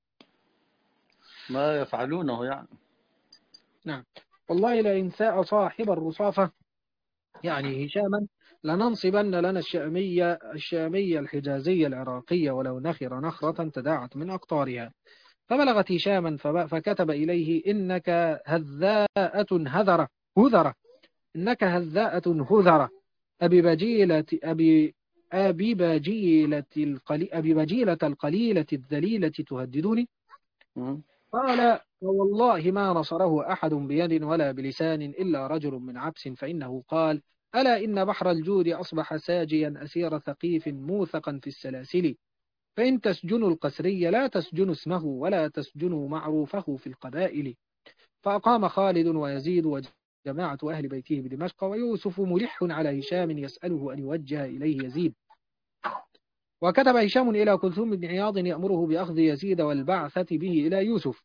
[SPEAKER 1] ما يفعلونه يعني.
[SPEAKER 3] نعم. والله لئن ساء صاحب الرصافة يعني هشاما لننصبن لنا الشامية الشامية الحجازية العراقية ولو نخر نخرة تداعت من أقطارها. فبلغت هشاما فب- فكتب إليه إنك هذاءة هذرة هذرة إنك هذاءة هذرة أبي بجيلة أبي أبي بجيلة القلي أبي بجيلة القليلة الذليلة تهددني.
[SPEAKER 1] م?
[SPEAKER 3] قال والله ما نصره أحد بيد ولا بلسان إلا رجل من عبس، فإنه قال ألا إن بحر الجود أصبح ساجيا أسير ثقيف موثقا في السلاسل، فإن تسجنوا القسري لا تسجنوا اسمه ولا تسجنوا معروفه في القبائل. فأقام خالد ويزيد وجماعة أهل بيته بدمشق، ويوسف ملح على هشام يسأله أن يوجه إليه يزيد. وكتب هشام إلى كلثوم بن عياض يأمره بأخذ يزيد والبعثة به إلى يوسف،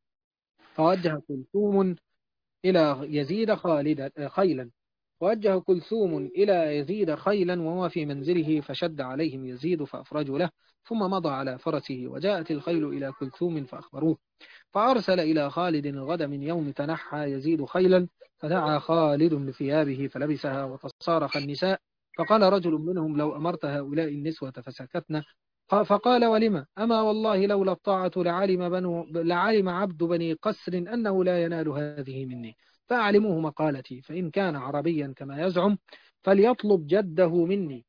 [SPEAKER 3] فوجه كلثوم إلى يزيد خالدا خيلا ووجه كلثوم إلى يزيد خيلا وهو في منزله، فشد عليهم يزيد فأفرجوا له، ثم مضى على فرسه، وجاءت الخيل إلى كلثوم فأخبروه، فأرسل إلى خالد الغد من يوم تنحى يزيد خيلا، فدعا خالد بثيابه فلبسها وتصارخ النساء، فقال رجل منهم لو أمرت هؤلاء النسوة فسكتنا. ق- فقال ولم أما والله لولا الطاعة لعلم, بنو لعلم عبد بني قسر أنه لا ينال هذه مني، فأعلموه مقالتي، فإن كان عربيا كما يزعم فليطلب جده مني.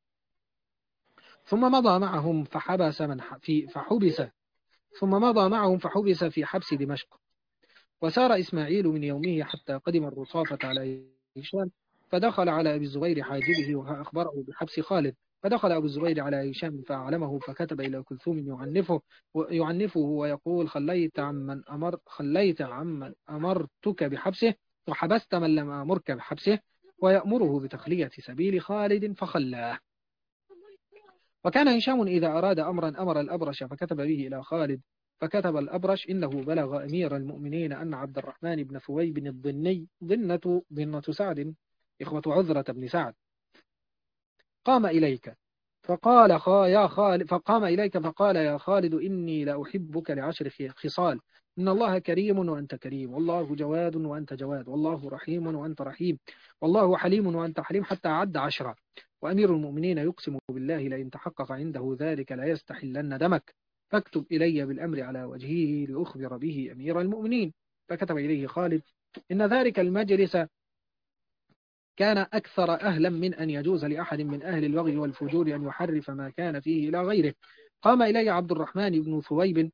[SPEAKER 3] ثم مضى معهم فحبس من ح- في فحبس ثم مضى معهم فحبس في حبس دمشق. وسار إسماعيل من يومه حتى قدم الرصافة على هشام، فدخل على أبي الزبير حاجبه وأخبره بحبس خالد، فدخل أبو الزبير على هشام فأعلمه، فكتب إلى كلثوم يعنفه ويعنفه ويقول خليت عمن أمر خليت عمن أمرتك بحبسه وحبست من لم أمرك بحبسه، ويأمره بتخلية سبيل خالد فخلاه. وكان هشام إذا أراد أمرا أمر الأبرش فكتب به إلى خالد، فكتب الأبرش إنه بلغ أمير المؤمنين أن عبد الرحمن بن ثويب الضني ضنة ضنة سعد إخوة عذرة بن سعد قام إليك فقال خا يا خالد فقام إليك فقال يا خالد إني لأحبك لعشر خصال، إن الله كريم وأنت كريم، والله جواد وأنت جواد، والله رحيم وأنت رحيم، والله حليم وأنت حليم، حتى عد عشرة. وأمير المؤمنين يقسم بالله لئن تحقق عنده ذلك لا يستحلن دمك، فاكتب إلي بالأمر على وجهه لأخبر به أمير المؤمنين. فكتب إليه خالد إن ذلك المجلس كان أكثر أهلا من أن يجوز لأحد من أهل البغي والفجور أن يحرف ما كان فيه إلى غيره. قام إلي عبد الرحمن بن ثويب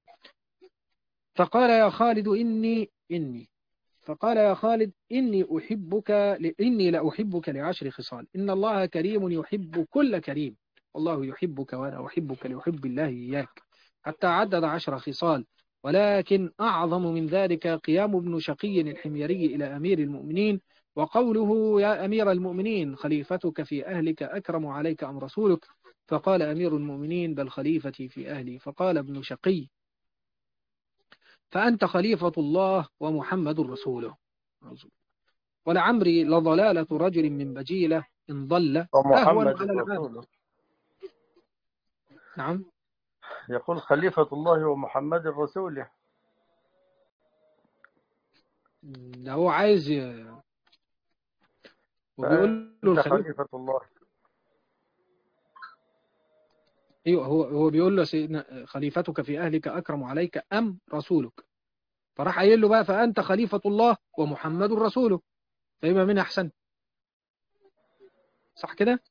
[SPEAKER 3] فقال يا خالد إني إني فقال يا خالد إني أحبك إني لأحبك لعشر خصال، إن الله كريم يحب كل كريم، والله يحبك وأنا أحبك لأحب الله إياك، حتى عدد عشر خصال. ولكن أعظم من ذلك قيام ابن شقي الحميري إلى أمير المؤمنين وقوله يا أمير المؤمنين خليفتك في أهلك أكرم عليك أم رسولك، فقال أمير المؤمنين بل خليفتي في أهلي، فقال ابن شقي فأنت خليفة الله ومحمد رسوله. ولعمري لضلالة رجل من بجيلة إن ضل أهون
[SPEAKER 1] ومحمد
[SPEAKER 3] على العالم.
[SPEAKER 1] رسوله.
[SPEAKER 3] نعم.
[SPEAKER 1] يقول خليفة الله ومحمد رسوله.
[SPEAKER 3] ده هو عايز ي... وبيقول له
[SPEAKER 1] فأنت
[SPEAKER 3] الخليفة.
[SPEAKER 1] خليفة الله.
[SPEAKER 3] ايوه هو هو بيقول له سيدنا خليفتك في أهلك أكرم عليك أم رسولك، فراح قايل له بقى فأنت خليفة الله ومحمد رسوله، فيبقى من أحسن. صح كده؟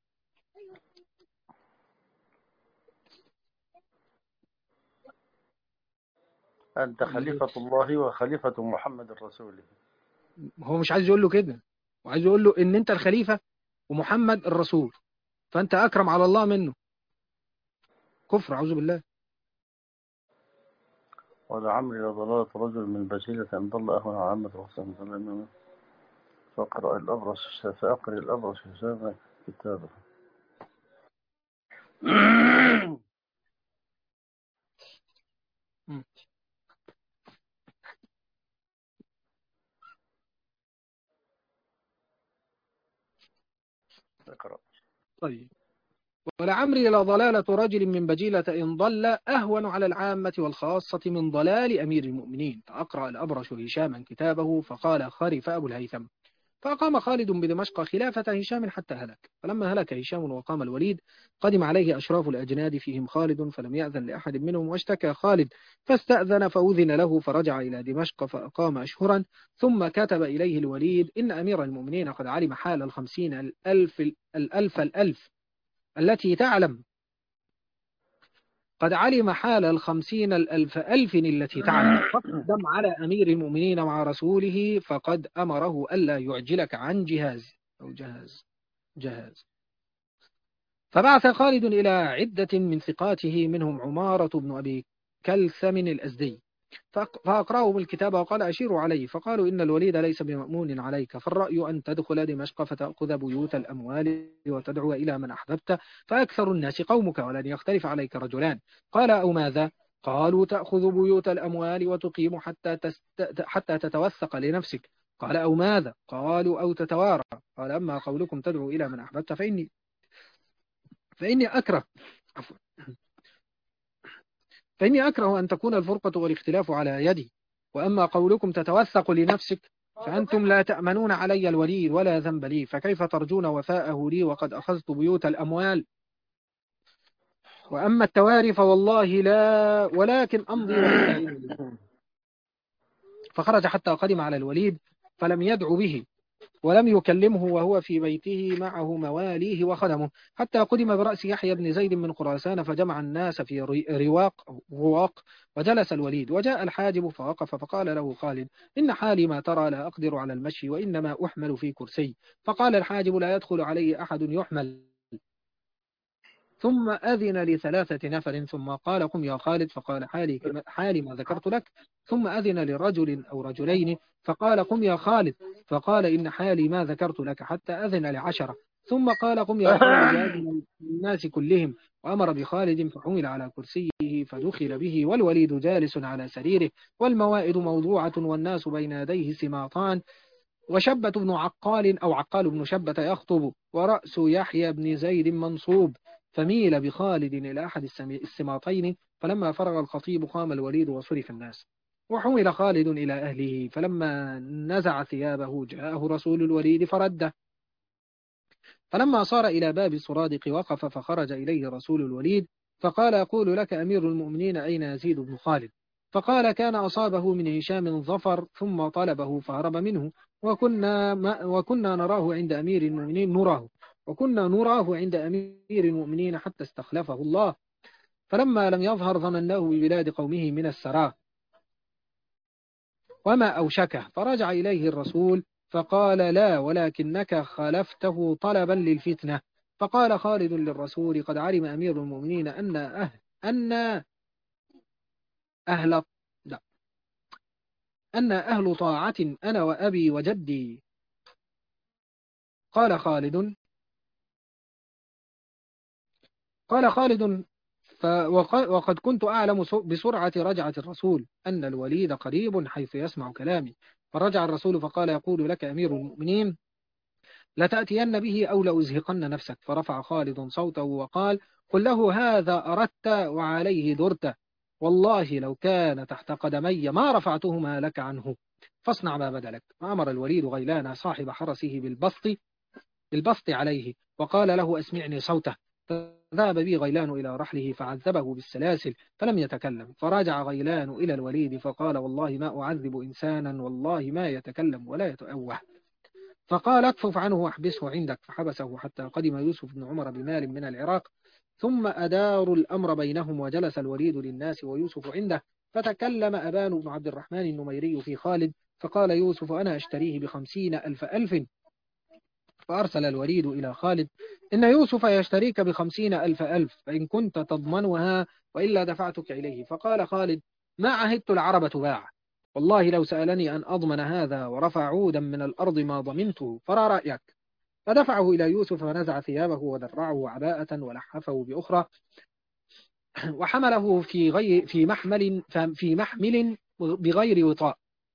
[SPEAKER 1] أنت خليفة الله وخليفة محمد رسوله.
[SPEAKER 3] هو مش عايز يقول له كده، وعايز يقول له ان انت الخليفة ومحمد الرسول، فانت اكرم على الله منه. كفر، اعوذ بالله.
[SPEAKER 1] ولعمري لضلالة رجل من بجيلة أن ضل أهون على عامة رسول فأقرأ الأبرص فأقرأ الأبرص حساب كتابه.
[SPEAKER 3] م.
[SPEAKER 1] اقرأ.
[SPEAKER 3] طيب. ولعمري لضلالة رجل من بجيلة إن ضل أهون على العامة والخاصة من ضلال أمير المؤمنين. فأقرأ الأبرش هشاما كتابه فقال خرف أبو الهيثم. فأقام خالد بدمشق خلافة هشام حتى هلك. فلما هلك هشام وقام الوليد قدم عليه أشراف الأجناد فيهم خالد فلم يأذن لأحد منهم، واشتكى خالد فاستأذن فأذن له فرجع إلى دمشق فأقام أشهرا. ثم كتب إليه الوليد إن أمير المؤمنين قد علم حال الخمسين الألف الألف الألف التي تعلم قد علم حال الخمسين الألف ألف التي تعلم، فاقدم على أمير المؤمنين مع رسوله فقد أمره ألا يعجلك عن جهاز أو جهاز جهاز. فبعث خالد إلى عدة من ثقاته منهم عمارة بن أبي كلثم الأزدي فأقرأهم الكتاب وقال أشيروا عليه، فقالوا إن الوليد ليس بمأمون عليك، فالرأي أن تدخل دمشق فتأخذ بيوت الأموال وتدعو إلى من أحببت، فأكثر الناس قومك ولن يختلف عليك رجلان. قال أو ماذا؟ قالوا تأخذ بيوت الأموال وتقيم حتى, تست... حتى تتوثق لنفسك. قال أو ماذا؟ قالوا أو تتوارى. قال أما قولكم تدعو إلى من أحببت فإني فإني أكره عفوا فإني أكره أن تكون الفرقة والاختلاف على يدي، وأما قولكم تتوثق لنفسك فأنتم لا تأمنون علي الوليد ولا ذنب لي، فكيف ترجون وفاءه لي وقد أخذت بيوت الأموال؟ وأما التواري فوالله لا، ولكن أمضي وإسرائيل. فخرج حتى قدم على الوليد فلم يدع به ولم يكلمه وهو في بيته معه مواليه وخدمه، حتى قدم برأس يحيى بن زيد من خراسان فجمع الناس في رواق رواق وجلس الوليد، وجاء الحاجب فوقف فقال له خالد إن حالي ما ترى لا أقدر على المشي وإنما أحمل في كرسي. فقال الحاجب لا يدخل علي أحد يحمل. ثم أذن لثلاثة نفر ثم قال قم يا خالد، فقال حالي, حالي ما ذكرت لك. ثم أذن لرجل أو رجلين فقال قم يا خالد، فقال إن حالي ما ذكرت لك، حتى أذن لعشرة. ثم قال قم يا خالد وأذن الناس كلهم، وأمر بخالد فحمل على كرسيه فدخل به والوليد جالس على سريره والموائد موضوعة والناس بين يديه سماطان، وشبة بن عقال أو عقال بن شبة يخطب ورأس يحيى بن زيد منصوب. فميل بخالد إلى أحد السماطين، فلما فرغ الخطيب قام الوليد وصرف الناس، وحمل خالد إلى أهله. فلما نزع ثيابه جاءه رسول الوليد فرده. فلما صار إلى باب السرادق وقف فخرج إليه رسول الوليد فقال أقول لك أمير المؤمنين أين يزيد بن خالد؟ فقال كان أصابه من هشام ظفر ثم طلبه فهرب منه، وكنا, ما وكنا نراه عند أمير المؤمنين نراه وكنا نراه عند أمير المؤمنين حتى استخلفه الله، فلما لم يظهر ضمناه ببلاد قومه من السراء وما أوشكه، فرجع إليه الرسول فقال لا ولكنك خلفته طلبا للفتنة. فقال خالد للرسول قد علم أمير المؤمنين أن أهل أن أهل لا أن أهل طاعة أنا وأبي وجدي. قال خالد قال خالد وقد كنت أعلم بسرعة رجعة الرسول أن الوليد قريب حيث يسمع كلامي. فرجع الرسول فقال يقول لك أمير المؤمنين لتأتين به أو لأزهقن نفسك. فرفع خالد صوته وقال قل له هذا أردت وعليه درت، والله لو كان تحت قدمي ما رفعتهما لك عنه، فاصنع ما بدا لك. فأمر الوليد غيلان صاحب حرسه بالبسط بالبسط عليه وقال له أسمعني صوته. فذهب به غيلان إلى رحله فعذبه بالسلاسل فلم يتكلم. فرجع غيلان إلى الوليد فقال والله ما أعذب إنسانا والله ما يتكلم ولا يتأوه. فقال اكفف عنه واحبسه عندك، فحبسه حتى قدم يوسف بن عمر بمال من العراق، ثم أداروا الأمر بينهم، وجلس الوليد للناس ويوسف عنده، فتكلم أبان بن عبد الرحمن النميري في خالد، فقال يوسف أنا أشتريه بخمسين ألف ألف. فأرسل الوليد إلى خالد إن يوسف يشتريك بخمسين ألف ألف، فإن كنت تضمنها وإلا دفعتك إليه. فقال خالد ما عهدت العرب تباع، والله لو سألني أن أضمن هذا ورفع عودا من الأرض ما ضمنته، فرى رأيك. فدفعه إلى يوسف ونزع ثيابه ودرعه عباءة ولحفه بأخرى، وحمله في غير في محمل في محمل بغير وطاء.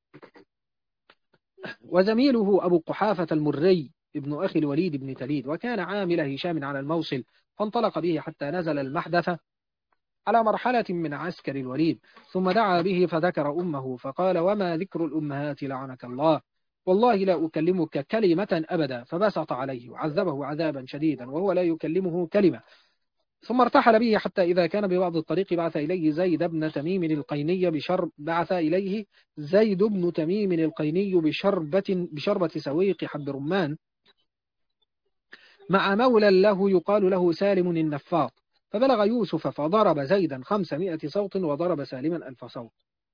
[SPEAKER 3] وزميله أبو قحافة المري ابن أخي الوليد بن تليد، وكان عامل هشام على الموصل، فانطلق به حتى نزل المحدث على مرحلة من عسكر الوليد، ثم دعا به فذكر أمه، فقال وما ذكر الأمهات لعنك الله، والله لا أكلمك كلمة أبدا. فبسط عليه وعذبه عذابا شديدا وهو لا يكلمه كلمة. ثم ارتحل به حتى إذا كان ببعض الطريق بعث إليه زيد بن تميم القيني بشرب بعث إليه زيد بن تميم القيني بشربة بشربة سويق حب رمان مع مولى له يقال له سالم النفاط، فبلغ يوسف فضرب زيدا خمسمائة صوت وضرب سالما ألف صوت.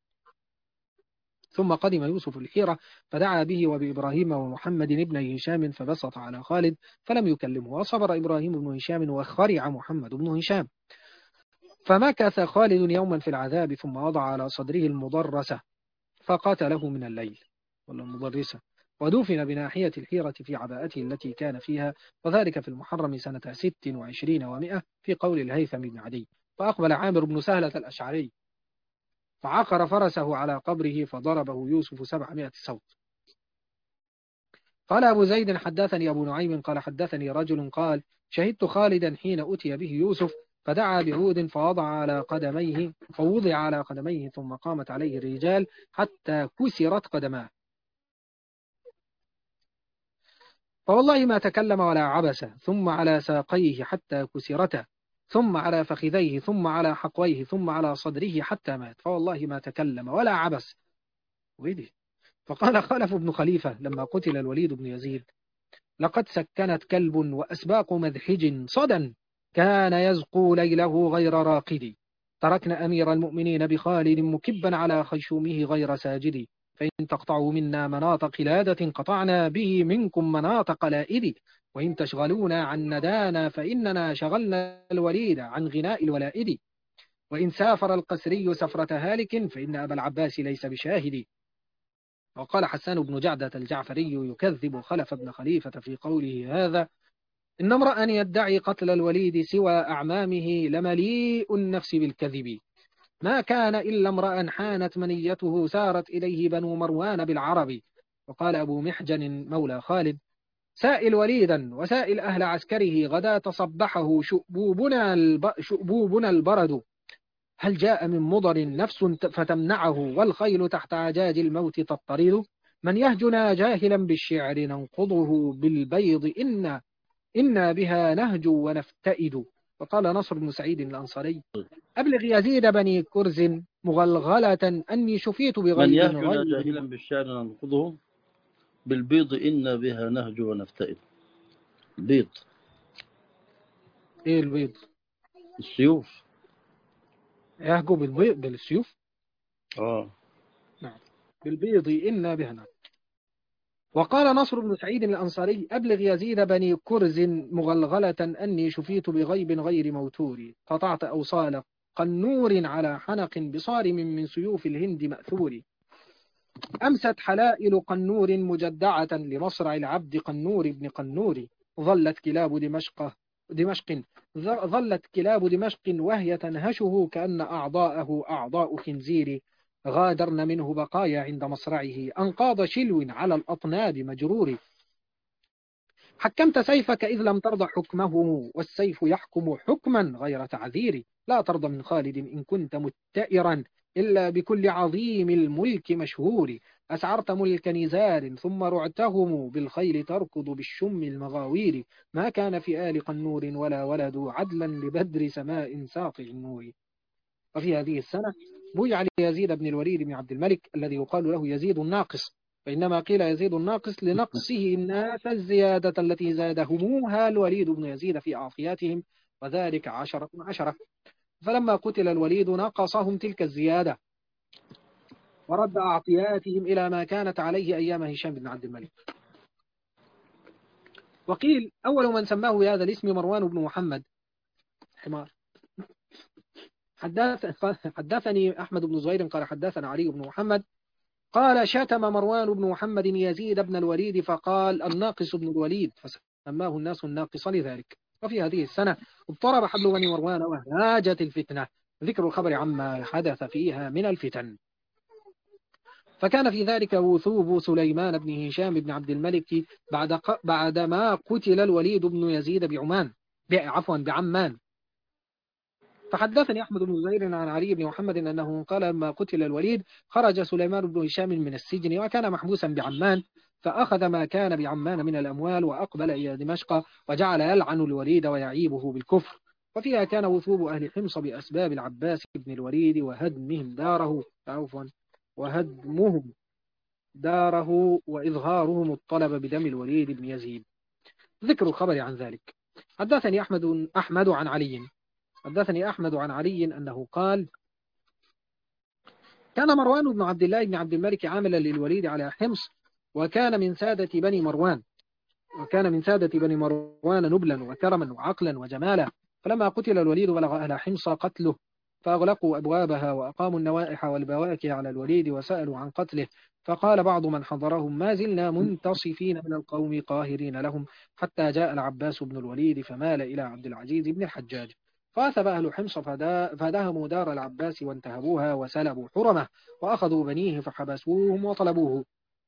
[SPEAKER 3] ثم قدم يوسف الحيرة فدعا به وبإبراهيم ومحمد بن هشام، فبسط على خالد فلم يكلمه، وصبر إبراهيم بن هشام وخرع محمد بن هشام. فمكث خالد يوما في العذاب، ثم وضع على صدره المضرسة فقتله من الليل ولا المضرسة، ودفن بناحية الحيرة في عباءته التي كان فيها، وذلك في المحرم سنة ست وعشرين ومائة في قول الهيثم بن عدي. فأقبل عامر بن سهلة الأشعري فعقر فرسه على قبره فضربه يوسف سبعمائة صوت. قال أبو زيد حدثني أبو نعيم قال حدثني رجل قال شهدت خالدا حين أتي به يوسف فدعا بعود فوضع على قدميه فوضع على قدميه ثم قامت عليه الرجال حتى كسرت قدماه، فوالله ما تكلم ولا عبس، ثم على ساقيه حتى كسرتا، ثم على فخذيه، ثم على حقويه، ثم على صدره حتى مات، فوالله ما تكلم ولا عبس. ويدي. فقال خلف بن خليفة لما قتل الوليد بن يزيد لقد سكنت كلب وأسباق مذحج صدا كان يزقو ليله غير راقد، تركنا أمير المؤمنين بخالد مكبا على خيشومه غير ساجد، فإن تقطعوا منا مناط قلادة قطعنا به منكم مناط قلائد، وإن تشغلونا عن ندانا فإننا شغلنا الوليد عن غناء الولائد، وإن سافر القسري سفرة هالك فإن أبا العباس ليس بشاهد. وقال حسان بن جعدة الجعفري يكذب خلف بن خليفة في قوله هذا إن امرأ يدعي قتل الوليد سوى أعمامه لمليء النفس بالكذب، ما كان إلا امرأ حانت منيته سارت إليه بنو مروان بالعرب. وقال أبو محجن مولى خالد سائل وليدا وسائل أهل عسكره غدا تصبحه شؤبوبنا, الب... شؤبوبنا البرد، هل جاء من مضر نفس فتمنعه والخيل تحت عجاج الموت تضطرد، من يهجنا جاهلا بالشعر ننقضه بالبيض إنا إنا بها نهج ونفتئد. وقال نصر بن سعيد الأنصاري أبلغ يزيد بني كرز مغلغلة أني شفيت
[SPEAKER 1] من
[SPEAKER 3] بغيب
[SPEAKER 1] يهجنا
[SPEAKER 3] غيب.
[SPEAKER 1] جاهلا بالشعر ننقضه بالبيض إن بها نهج ونفتئد. البيض
[SPEAKER 3] إيه البيض؟
[SPEAKER 1] السيوف.
[SPEAKER 3] يهجو بالبيض بالسيوف.
[SPEAKER 1] آه
[SPEAKER 3] نعم بالبيض إن بها نهج. وقال نصر بن سعيد الأنصاري أبلغ يزيد بني كرز مغلغلة أني شفيت بغيب غير موتور، قطعت أوصال قنور على حنق بصارم من سيوف الهند مأثور، أمست حلائل قنور مجدعة لمصرع العبد قنور بن قنور، ظلت كلاب دمشق دمشق ظلت كلاب دمشق وهي تنهشه كأن أعضاءه أعضاء خنزير، غادرن منه بقايا عند مصرعه أنقاض شلو على الأطناب مجرور، حكمت سيفك إذ لم ترضى حكمه والسيف يحكم حكما غير تعذير، لا ترضى من خالد إن كنت متئرا إلا بكل عظيم الملك مشهور، أسعرت ملك نزار ثم رعتهم بالخيل تركض بالشم المغاوير، ما كان في آل قنور ولا ولد عدلا لبدر سماء ساطع النور. وفي هذه السنة بويع ليزيد بن الوليد بن عبد الملك الذي يقال له يزيد الناقص فإنما قيل يزيد الناقص لنقصه الناس الزيادة التي زادهموها الوليد بن يزيد في أعطياتهم، وذلك عشرة عشرة. فلما قتل الوليد نقصهم تلك الزيادة ورد أعطياتهم إلى ما كانت عليه أيام هشام بن عبد الملك. وقيل أول من سماه بهذا الاسم مروان بن محمد حمار. حدث حدثني أحمد بن زهير قال حدثنا علي بن محمد قال شتم مروان بن محمد يزيد بن الوليد فقال الناقص بن الوليد، فسماه الناس الناقص لذلك. وفي هذه السنة اضطرب حبل بني مروان وهاجت الفتنة، ذكر الخبر عما حدث فيها من الفتن. فكان في ذلك وثوب سليمان بن هشام بن عبد الملك بعد بعدما قتل الوليد بن يزيد بعمان عفوا بعمان. فحدثني أحمد بن زهير عن علي بن محمد أنه قال لما قتل الوليد خرج سليمان بن هشام من السجن وكان محبوسا بعمان، فأخذ ما كان بعمان من الأموال وأقبل إلى دمشق وجعل يلعن الوليد ويعيبه بالكفر. وفيها كان وثوب أهل حمص بأسباب العباس بن الوليد وهدمهم داره عفوا وهدمهم داره وإظهارهم الطلب بدم الوليد بن يزيد. ذكر الخبر عن ذلك. حدثني أحمد أحمد عن علي حدثني أحمد عن علي أنه قال كان مروان بن عبد الله بن عبد الملك عاملا للوليد على حمص، وكان من سادة بني مروان وكان من سادة بني مروان نبلا وكرما وعقلا وجمالا. فلما قتل الوليد بلغ أهل حمص قتله، فأغلقوا أبوابها وأقاموا النوائح والبواكي على الوليد وسألوا عن قتله. فقال بعض من حضرهم ما زلنا منتصفين من القوم قاهرين لهم حتى جاء العباس بن الوليد فمال إلى عبد العزيز بن الحجاج، فأثب أهل حمص فدهموا دار العباس وانتهبوها وسلبوا حرمه وأخذوا بنيه فحبسوهم وطلبوه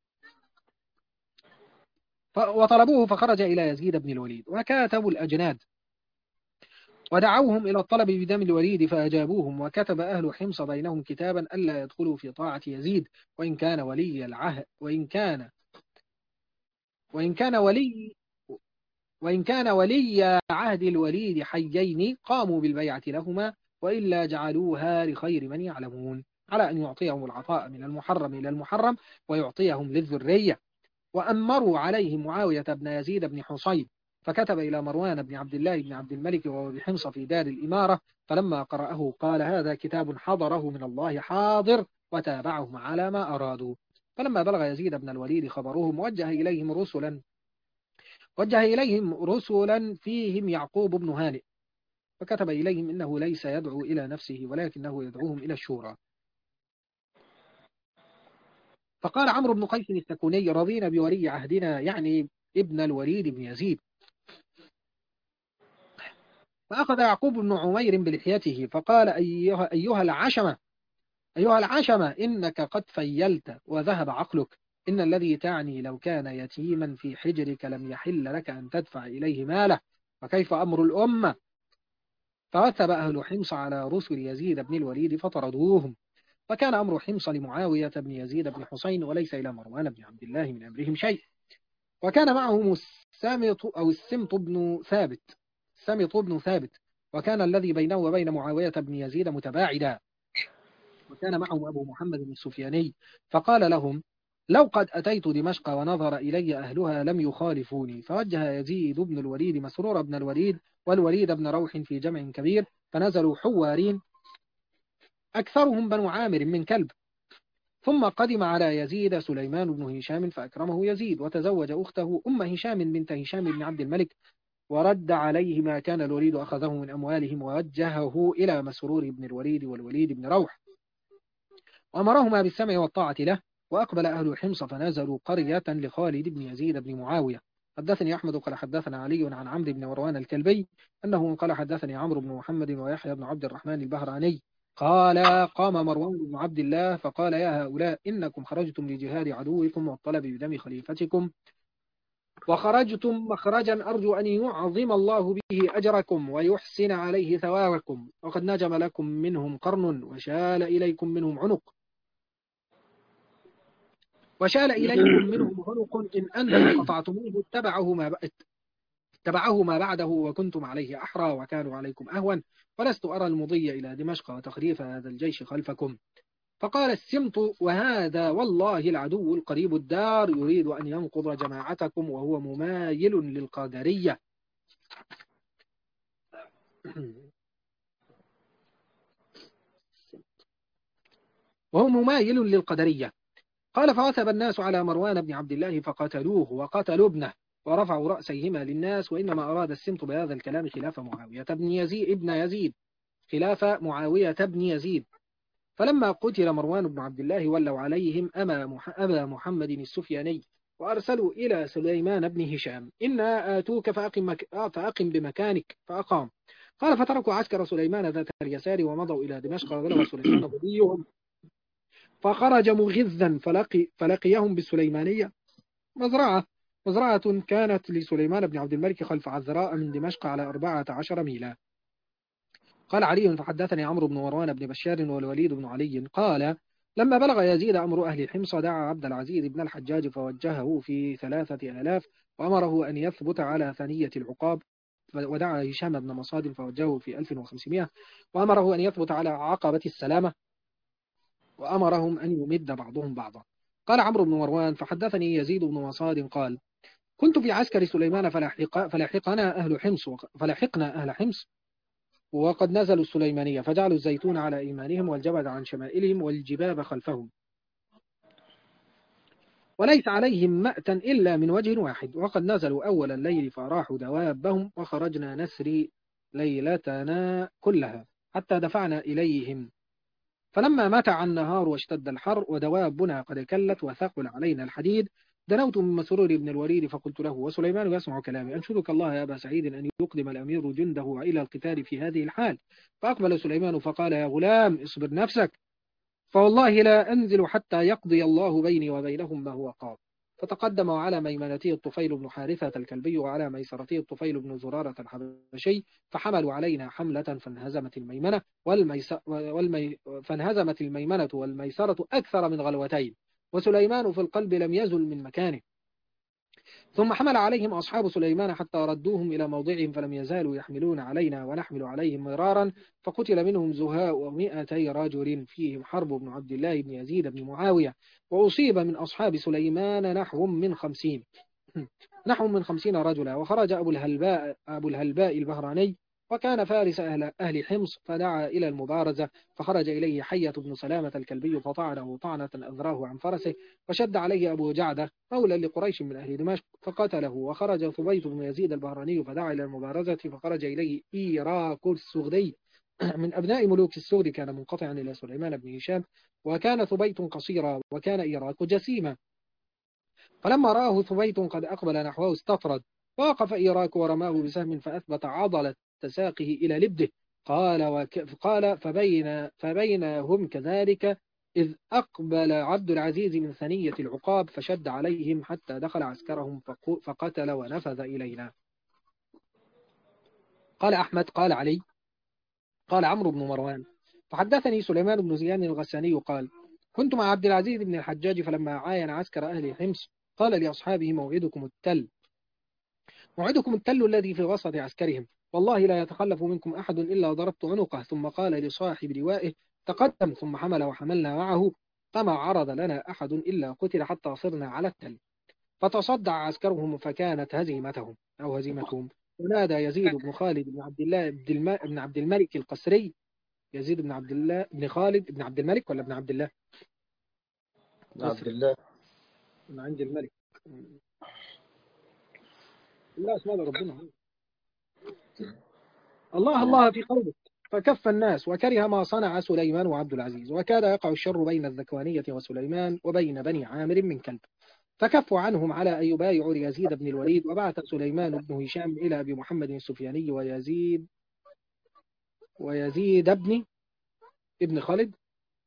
[SPEAKER 3] وطلبوه فخرج إلى يزيد بن الوليد وكاتبوا الأجناد ودعوهم إلى الطلب بدم الوليد فأجابوهم، وكتب أهل حمص بينهم كتابا ألا يدخلوا في طاعة يزيد وإن كان ولي العهد وإن كان وإن كان ولي وإن كان ولي عهد الوليد حيين قاموا بالبيعة لهما، وإلا جعلوها لخير من يعلمون، على أن يعطيهم العطاء من المحرم إلى المحرم ويعطيهم للذرية. وأمروا عليهم معاوية بن يزيد بن حصين، فكتب إلى مروان بن عبد الله بن عبد الملك وهو بحمص في دار الإمارة، فلما قرأه قال هذا كتاب حضره من الله حاضر، وتابعهم على ما أرادوا. فلما بلغ يزيد بن الوليد خبرهم وجه إليهم رسلا وجه إليهم رسلا فيهم يعقوب بن هانئ، فكتب إليهم إنه ليس يدعو إلى نفسه ولكنه يدعوهم إلى الشورى. فقال عمرو بن قيس السكوني رضينا بولي عهدنا، يعني ابن الوليد بن يزيد. فأخذ يعقوب بن عمير بلحيته فقال أيها, أيها العشمة أيها العشمة إنك قد فيلت وذهب عقلك، إن الذي تعني لو كان يتيما في حجرك لم يحل لك أن تدفع إليه ماله، وكيف أمر الأمة؟ فوثب أهل حمص على رسل يزيد بن الوليد فطردوهم، فكان أمر حمص لمعاوية بن يزيد بن حسين وليس إلى مروان بن عبد الله من أمرهم شيء. وكان معهم السمط أو السمط بن ثابت السمط بن ثابت وكان الذي بينه وبين معاوية بن يزيد متباعدا. وكان معهم أبو محمد بن السفياني، فقال لهم لو قد أتيت دمشق ونظر إلي أهلها لم يخالفوني. فوجه يزيد بن الوليد مسرور بن الوليد والوليد بن روح في جمع كبير، فنزلوا حوارين أكثرهم بنو عامر من كلب. ثم قدم على يزيد سليمان بن هشام فأكرمه يزيد، وتزوج أخته أم هشام بنت هشام بن عبد الملك، ورد عليه ما كان الوليد أخذه من أموالهم، ووجهه إلى مسرور بن الوليد والوليد بن روح، وأمرهما بالسمع والطاعة له. وأقبل أهل حمص فنزلوا قرية لخالد بن يزيد بن معاوية. حدثني أحمد قال حدثنا علي عن عمرو بن مروان الكلبي أنه قال حدثني عمرو بن محمد ويحيى بن عبد الرحمن البهراني قال قام مروان بن عبد الله فقال يا هؤلاء إنكم خرجتم لجهاد عدوكم والطلب بدم خليفتكم، وخرجتم مخرجا أرجو أن يعظم الله به أجركم ويحسن عليه ثوابكم، وقد نجم لكم منهم قرن وشال إليكم منهم عنق وشال إليكم منهم عنق إن أنتم قطعتموه اتبعه ما اتبعه ما بعده وكنتم عليه أحرى وكانوا عليكم أهون، ولست أرى المضي إلى دمشق وتخريف هذا الجيش خلفكم. فقال السمط: وهذا والله العدو القريب الدار يريد أن ينقض جماعتكم وهو ممايل للقادرية. وهو ممايل للقدرية. قال: فوثب الناس على مروان بن عبد الله فقتلوه وقتلوا ابنه ورفعوا رأسيهما للناس، وإنما أراد السمط بهذا الكلام خلاف معاوية بن يزيد ابن يزيد خلاف معاوية بن يزيد. فلما قتل مروان بن عبد الله ولوا عليهم أبا محمد السفياني وأرسلوا إلى سليمان بن هشام: إنا آتوك فأقم, مك... فأقم بمكانك، فأقام. قال: فتركوا عسكر سليمان ذات اليسار ومضوا إلى دمشق، وبلغ سليمان ضبيهم فخرج مغذا فلقي فلقيهم بالسليمانية مزرعة مزرعة كانت لسليمان بن عبد الملك خلف عذراء من دمشق على أربعة عشر ميلا. قال علي: فحدثني عمرو بن مروان بن بشار والوليد بن علي قال: لما بلغ يزيد أمر أهل حمص دعا عبد العزيز بن الحجاج فوجهه في ثلاثة آلاف وأمره أن يثبت على ثنية العقاب، ودعا هشام بن مصاد فوجهه في ألف وخمسمائة وأمره أن يثبت على عقبة السلامة، وأمرهم أن يمد بعضهم بعضا. قال عمرو بن مروان: فحدثني يزيد بن مصاد قال: كنت في عسكر سليمان فلحق فلحقنا أهل حمص فلحقنا أهل حمص وقد نزلوا السليمانية، فجعلوا الزيتون على إيمانهم والجبد عن شمائلهم والجباب خلفهم، وليس عليهم مأتا إلا من وجه واحد. وقد نزلوا أول الليل فراحوا دوابهم، وخرجنا نسري ليلتنا كلها حتى دفعنا إليهم. فلما متع النهار واشتد الحر ودوابنا قد كلت وثقل علينا الحديد، دنوت من مسرور بن الوليد فقلت له وسليمان يسمع كلامي: أنشدك الله يا أبا سعيد أن يقدم الأمير جنده إلى القتال في هذه الحال. فأقبل سليمان فقال: يا غلام اصبر نفسك، فوالله لا أنزل حتى يقضي الله بيني وبينهم ما هو قاض. فتقدم على ميمنته الطفيل بن حارثة الكلبي وعلى ميسرته الطفيل بن زرارة الحبشي، فحملوا علينا حملة فانهزمت الميمنة والميس... والمي... فانهزمت الميمنة والميسرة أكثر من غلوتين، وسليمان في القلب لم يزل من مكانه. ثم حمل عليهم أصحاب سليمان حتى ردوهم إلى موضعهم، فلم يزالوا يحملون علينا ونحمل عليهم مرارا، فقتل منهم زهاء مئتي رجل فيهم حرب بن عبد الله بن يزيد بن معاوية، وأصيب من أصحاب سليمان نحو من خمسين نحو من خمسين رجلا. وخرج أبو الهلباء, أبو الهلباء البهراني وكان فارس أهل, أهل حمص، فدعا إلى المبارزة، فخرج إليه حية بن سلامة الكلبي فطعنه طعنة أذراه عن فرسه، وشد عليه أبو جعدة مولى لقريش من أهل دمشق فقتله. وخرج ثبيت بن يزيد البهراني فدعا إلى المبارزة، فخرج إليه إيراك السغدي من أبناء ملوك السغد، كان منقطعا إلى سليمان بن هشام، وكان ثبيت قصيرا وكان إيراك جسيما. فلما رآه ثبيت قد أقبل نحوه استطرد، ووقف إيراك ورماه بسهم فأثبت عضلة ساقه إلى لبده. قال وك... قال فبين فبينهم كذلك إذ أقبل عبد العزيز من ثنية العقاب فشد عليهم حتى دخل عسكرهم فقتل ونفذ إلينا. قال أحمد: قال علي: قال عمرو بن مروان: فحدثني سليمان بن زيان الغساني قال: كنت مع عبد العزيز بن الحجاج فلما عاين عسكر أهل حمص قال لأصحابه: موعدكم التل موعدكم التل الذي في وسط عسكرهم، والله لا يتخلف منكم أحد إلا ضربت عنقه. ثم قال لصاحب لوائه: تقدم. ثم حمل وحملنا معه، فما عرض لنا أحد إلا قتل حتى صرنا على التل. فتصدع عسكرهم فكانت هزيمتهم أو هزيمتهم. ونادى يزيد بن خالد بن عبد الله بن عبد الملك القسري. يزيد بن عبد الله بن خالد بن عبد الملك ولا ابن عبد الله؟
[SPEAKER 1] بن عبد الله
[SPEAKER 3] من عند الملك. لا اسمه ربنا. الله الله في قولك. فكف الناس وكره ما صنع سليمان وعبد العزيز، وكاد يقع الشر بين الذكوانية وسليمان وبين بني عامر من كلب، فكفوا عنهم على أن يبايعوا ليزيد بن الوليد. وبعث سليمان بن هشام إلى أبي محمد السفياني ويزيد ويزيد ابن ابن خالد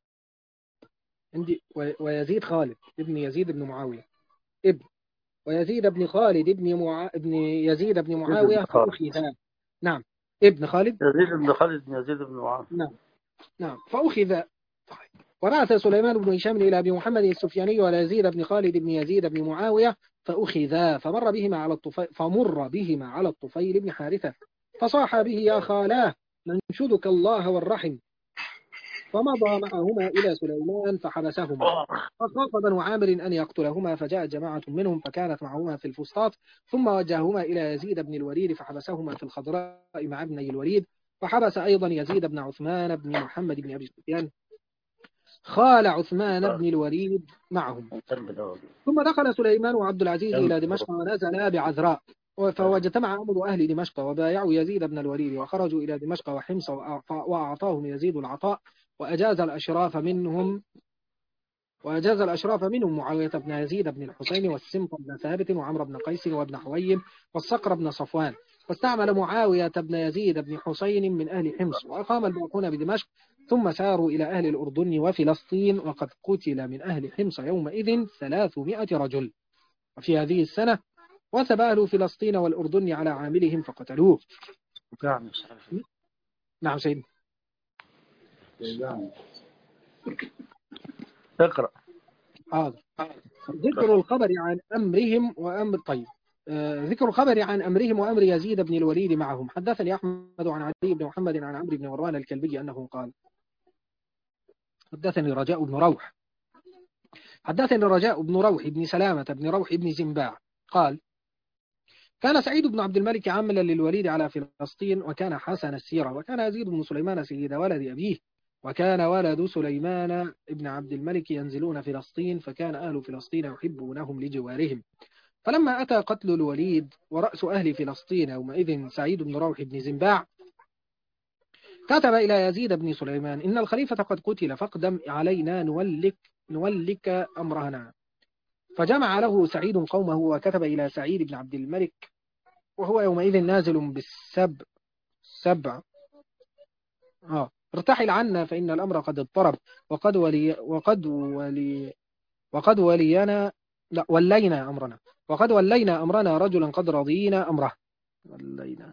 [SPEAKER 3] عندي ويزيد خالد ابن يزيد بن معاوية ابن ويزيد بن خالد ابن مع... ابن يزيد بن معاوية فأخذ. نعم ابن خالد
[SPEAKER 1] يزيد بن خالد بن يزيد بن معاوية.
[SPEAKER 3] نعم نعم فأخذ. وبعث سليمان بن هشام إلى أبي محمد السفياني ويزيد بن خالد بن يزيد بن معاوية فأخذا، فمر بهما على الطفيل فمر بهما على الطفيل بن حارثة، فصاح به: يا خالاه ننشدك الله والرحم، فمضى معهما إلى سليمان فحبسهما. فخاف بنو عامر أن يقتلهما، فجاءت جماعة منهم فكانت معهما في الفسطاط، ثم وجههما إلى يزيد بن الوليد فحبسهما في الخضراء مع ابني الوليد. فحبس أيضا يزيد بن عثمان بن محمد بن أبي سفيان خال عثمان بن الوليد معهم. ثم دخل سليمان وعبد العزيز إلى دمشق ونزلا بعذراء، فاجتمع أمر أهل دمشق وبايعوا يزيد بن الوليد وخرجوا إلى دمشق وحمص وأعطاهم يزيد العطاء، وأجاز الأشراف منهم وأجاز الأشراف منهم معاوية بن يزيد بن الحسين والسمط بن ثابت وعمر بن قيس وابن حويم والصقر بن صفوان. واستعمل معاوية بن يزيد بن حسين من أهل حمص، وأقام الباقون بدمشق، ثم ساروا إلى أهل الأردن وفلسطين، وقد قتل من أهل حمص يومئذ ثلاثمائة رجل. وفي هذه السنة وثب أهل فلسطين والأردن على عاملهم فقتلوه. نعم سيدنا.
[SPEAKER 1] اقرأ.
[SPEAKER 3] حاضر. ذكر الخبر عن أمرهم وأمر طيب آه ذكر الخبر عن أمرهم وأمر يزيد بن الوليد معهم. حدثني أحمد عن علي بن محمد عن عمرو بن مروان الكلبي أنه قال: حدثني رجاء بن روح حدثني رجاء بن روح بن سلامة بن روح بن زنباع قال: كان سعيد بن عبد الملك عاملا للوليد على فلسطين، وكان حسن السيرة، وكان يزيد بن سليمان سيد ولد أبيه، وكان ولد سليمان ابن عبد الملك ينزلون فلسطين، فكان أهل فلسطين يحبونهم لجوارهم. فلما أتى قتل الوليد ورأس أهل فلسطين يومئذ سعيد بن روح بن زنباع، كتب إلى يزيد بن سليمان: إن الخليفة قد قتل، فاقدم علينا نولك, نولك أمرنا. فجمع له سعيد قومه وكتب إلى سعيد بن عبد الملك وهو يومئذ نازل بالسبع سبع آه. ارتحل عنا فإن الأمر قد اضطرب، وقد ولي وقد ولي وقد ولينا لا ولينا أمرنا وقد ولينا أمرنا رجلا قد رضينا أمره. ولينا.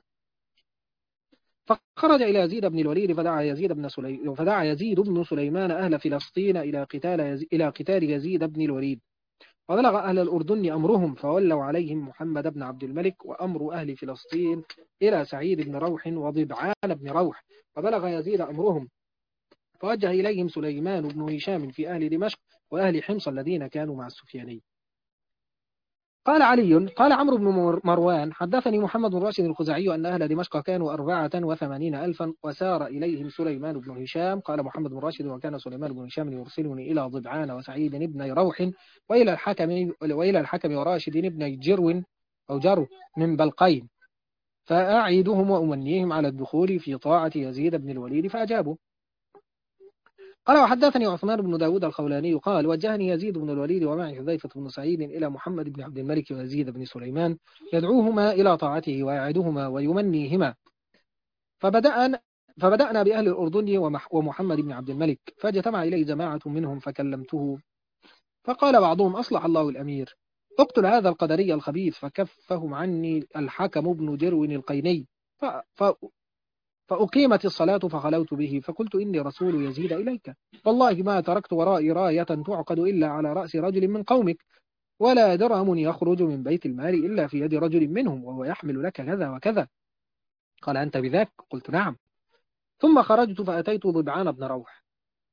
[SPEAKER 3] فخرج إلى يزيد بن الوليد فدعا يزيد بن سلي... فدعا يزيد بن سليمان أهل فلسطين إلى قتال يزي... إلى قتال يزيد بن الوليد. وبلغ أهل الأردن أمرهم فولوا عليهم محمد بن عبد الملك، وأمر أهل فلسطين إلى سعيد بن روح وضبعان بن روح. وبلغ يزيد أمرهم فوجه إليهم سليمان بن هشام في أهل دمشق وأهل حمص الذين كانوا مع السفياني. قال علي: قال عمرو بن مروان: حدثني محمد بن راشد الخزاعي أن أهل دمشق كانوا أربعة وثمانين ألفا، وسار إليهم سليمان بن هشام. قال محمد بن راشد: وكان سليمان بن هشام يرسلني إلى ضبعان وسعيد بن روح وإلى الحكم وإلى الحكم وراشد بن جرو أو جرو من بلقين، فأعيدهم وأمنيهم على الدخول في طاعة يزيد بن الوليد، فأجابوا. قال: وحدثني عثمان بن داود الخولاني قال: وجهني يزيد بن الوليد ومعي حذيفة بن سعيد إلى محمد بن عبد الملك ويزيد بن سليمان، يدعوهما إلى طاعته ويعدهما ويمنيهما. فبدأنا فبدأنا بأهل الأردن ومحمد بن عبد الملك، فاجتمع إليه جماعة منهم فكلمته، فقال بعضهم: أصلح الله الأمير، اقتل هذا القدري الخبيث. فكفهم عني الحكم بن جرو القيني، ف... ف... فأقيمت الصلاة فخلوت به، فقلت: إني رسول يزيد إليك، والله ما تركت ورائي راية تعقد إلا على رأس رجل من قومك، ولا درهم يخرج من بيت المال إلا في يد رجل منهم، وهو يحمل لك كذا وكذا. قال: أنت بذاك؟ قلت: نعم. ثم خرجت فأتيت ضبعان بن روح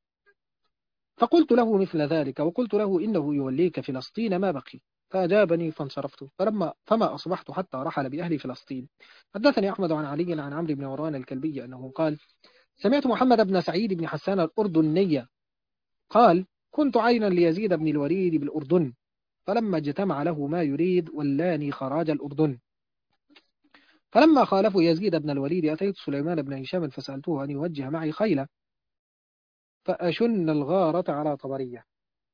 [SPEAKER 3] فقلت له مثل ذلك، وقلت له: إنه يوليك فلسطين ما بقي. فأجابني فانصرفت، فلما فما أصبحت حتى رحل بأهل فلسطين. حدثني أحمد عن علي عن عمرو بن مروان الكلبي أنه قال: سمعت محمد بن سعيد بن حسان الأردني قال: كنت عينا ليزيد بن الوليد بالأردن، فلما اجتمع له ما يريد ولاني خراج الأردن. فلما خالفوا يزيد بن الوليد أتيت سليمان بن هشام فسألته أن يوجه معي خيلا فأشن الغارة على طبرية،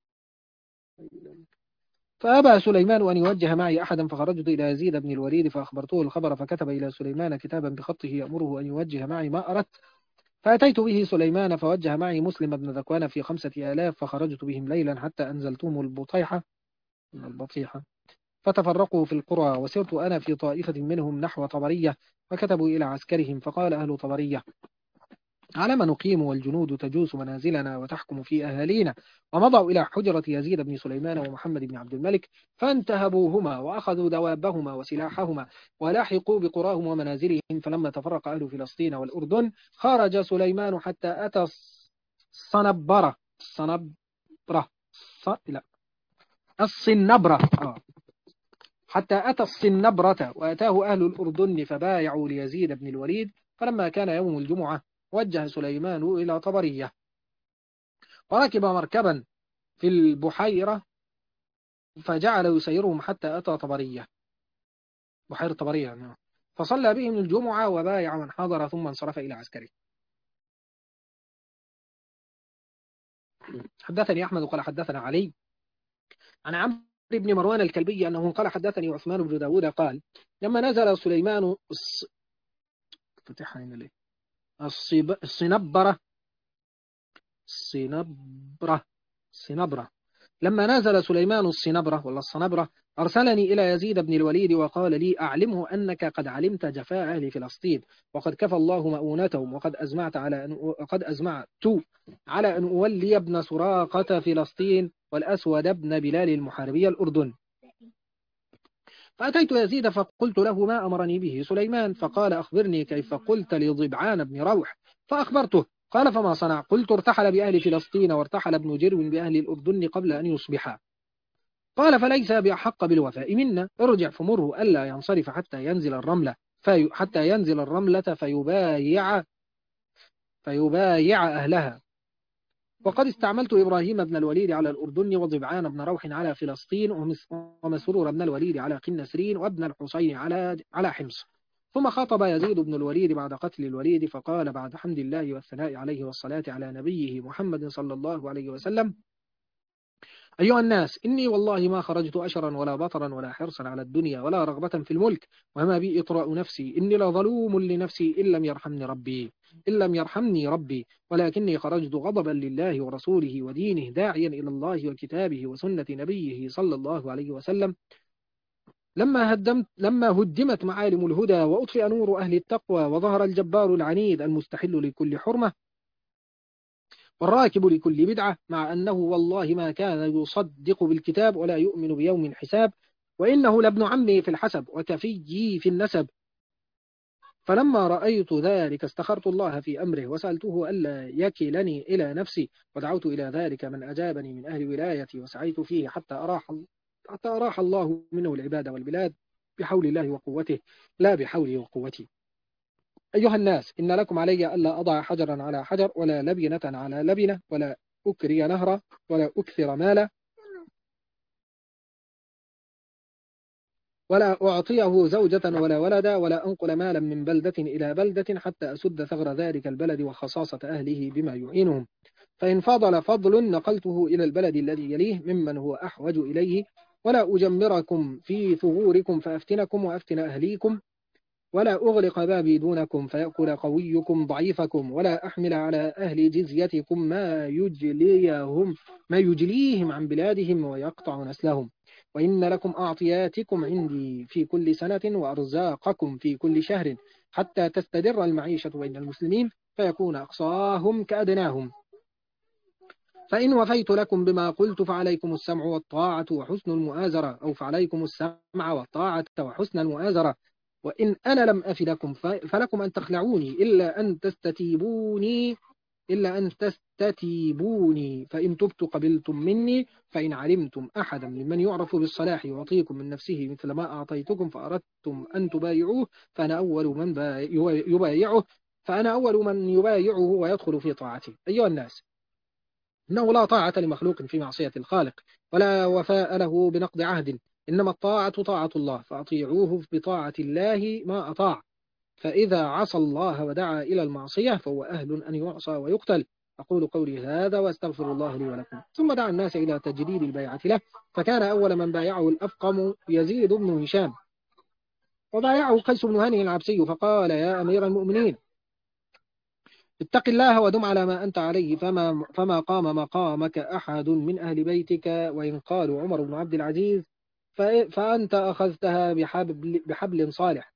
[SPEAKER 3] فأبى سليمان أن يوجه معي أحدا، فخرجت إلى يزيد بن الوليد فأخبرته الخبر، فكتب إلى سليمان كتابا بخطه يأمره أن يوجه معي ما أردت. فأتيت به سليمان فوجه معي مسلم بن ذكوان في خمسة آلاف، فخرجت بهم ليلا حتى أنزلتهم البطيحة البطيحة فتفرقوا في القرى، وسرت أنا في طائفة منهم نحو طبرية، فكتبوا إلى عسكرهم، فقال أهل طبرية: على ما نقيم والجنود تجوس منازلنا وتحكم في أهالينا. ومضوا إلى حجرة يزيد بن سليمان ومحمد بن عبد الملك فانتهبوهما وأخذوا دوابهما وسلاحهما ولاحقوا بقراهم ومنازلهم. فلما تفرق أهل فلسطين والأردن خرج سليمان حتى أتى الصنبرة الصنبرة الص... لا الصنبرة آه. حتى أتى الصنبرة وأتاه أهل الأردن فبايعوا ليزيد بن الوليد. فلما كان يوم الجمعة وجه سليمان إلى طبرية وركب مركبا في البحيرة فجعل يسيرهم حتى أتى طبرية، بحيرة طبرية يعني. فصلى بهم الجمعة وبايع من حضر ثم انصرف إلى عسكره. حدثني أحمد قال حدثنا علي عن عمرو بن مروان الكلبي أنه قال حدثني عثمان بن داود قال لما نزل سليمان الص... الصب... الصنبرة الصنبرة الصنبرة لما نزل سليمان الصنبرة ولا الصنبرة أرسلني إلى يزيد بن الوليد وقال لي أعلمه أنك قد علمت جفاء أهل فلسطين وقد كفى الله مؤونتهم وقد أزمعت على أن وقد أزمعت على أن أولي ابن سراقة فلسطين والأسود بن بلال المحاربي الأردن. فأتيت يزيد فقلت له ما أمرني به سليمان فقال أخبرني كيف قلت لضبعان بن روح فأخبرته. قال فما صنع؟ قلت ارتحل بأهل فلسطين وارتحل ابن جرو بأهل الأردن قبل أن يصبحا. قال فليس بأحق بالوفاء منا، ارجع فمره ألا ينصرف حتى ينزل الرملة في حتى ينزل الرملة فيبايع فيبايع أهلها. وقد استعملت إبراهيم بن الوليد على الأردن وضبعان بن روح على فلسطين ومسرور بن الوليد على قنسرين وابن الحسين على على حمص. ثم خاطب يزيد بن الوليد بعد قتل الوليد فقال بعد حمد الله والثناء عليه والصلاة على نبيه محمد صلى الله عليه وسلم أيها الناس إني والله ما خرجت أشرا ولا بطرا ولا حرصا على الدنيا ولا رغبة في الملك وما بي إطراء نفسي إني لظلوم لنفسي إن لم يرحمني ربي إن لم يرحمني ربي ولكني خرجت غضبا لله ورسوله ودينه داعيا إلى الله وكتابه وسنة نبيه صلى الله عليه وسلم لما هدمت لما هدمت معالم الهدى وأطفئ نور أهل التقوى وظهر الجبار العنيد المستحل لكل حرمة والراكب لكل بدعة مع أنه والله ما كان يصدق بالكتاب ولا يؤمن بيوم حساب وإنه لابن عمي في الحسب وكفيي في النسب. فلما رأيت ذلك استخرت الله في أمره وسألته ألا يكلني إلى نفسي ودعوت إلى ذلك من أجابني من أهل ولايتي وسعيت فيه حتى أراح حتى أراح الله منه العباد والبلاد بحول الله وقوته لا بحولي وقوتي. أيها الناس إن لكم علي ألا أضع حجرا على حجر ولا لبنة على لبنة ولا أكري نهرا ولا أكثر مالا ولا أعطيه زوجة ولا ولدا ولا أنقل مالا من بلدة إلى بلدة حتى أسد ثغر ذلك البلد وخصاصة أهله بما يعينهم فإن فضل فضل نقلته إلى البلد الذي يليه ممن هو أحوج إليه ولا أجمركم في ثغوركم فأفتنكم وأفتن أهليكم ولا أغلق بابي دونكم فيأكل قويكم ضعيفكم ولا أحمل على أهل جزيتكم ما يجليهم ما يجليهم عن بلادهم ويقطع نسلهم وإن لكم أعطياتكم عندي في كل سنة وأرزاقكم في كل شهر حتى تستدر المعيشة بين المسلمين فيكون أقصاهم كأدناهم فإن وفيت لكم بما قلت فعليكم السمع والطاعة وحسن المؤازرة أو فعليكم السمع والطاعة وحسن المؤازرة وإن أنا لم أف لكم فلكم أن تخلعوني إلا أن تستتيبوني إلا أن تستتيبوني فإن تبت قبلتم مني فإن علمتم أحدا ممن يعرف بالصلاح يعطيكم من نفسه مثل ما أعطيتكم فأردتم أن تبايعوه فأنا أول من يبايعه فأنا أول من يبايعه ويدخل في طاعته. أيها الناس إنه لا طاعة لمخلوق في معصية الخالق ولا وفاء له بنقض عهد إنما الطاعة طاعة الله فأطيعوه بطاعة الله ما أطاع فإذا عصى الله ودعا إلى المعصية فهو أهل أن يعصى ويقتل. أقول قولي هذا وأستغفر الله لي ولكم. ثم دعا الناس إلى تجديد البيعة له فكان أول من بايعه الأفقم يزيد بن هشام وبايعه قيس بن هانئ العبسي فقال يا أمير المؤمنين اتق الله ودم على ما أنت عليه فما, فما قام مقامك أحد من أهل بيتك وإن قالوا عمر بن عبد العزيز فأنت أخذتها بحبل, بحبل صالح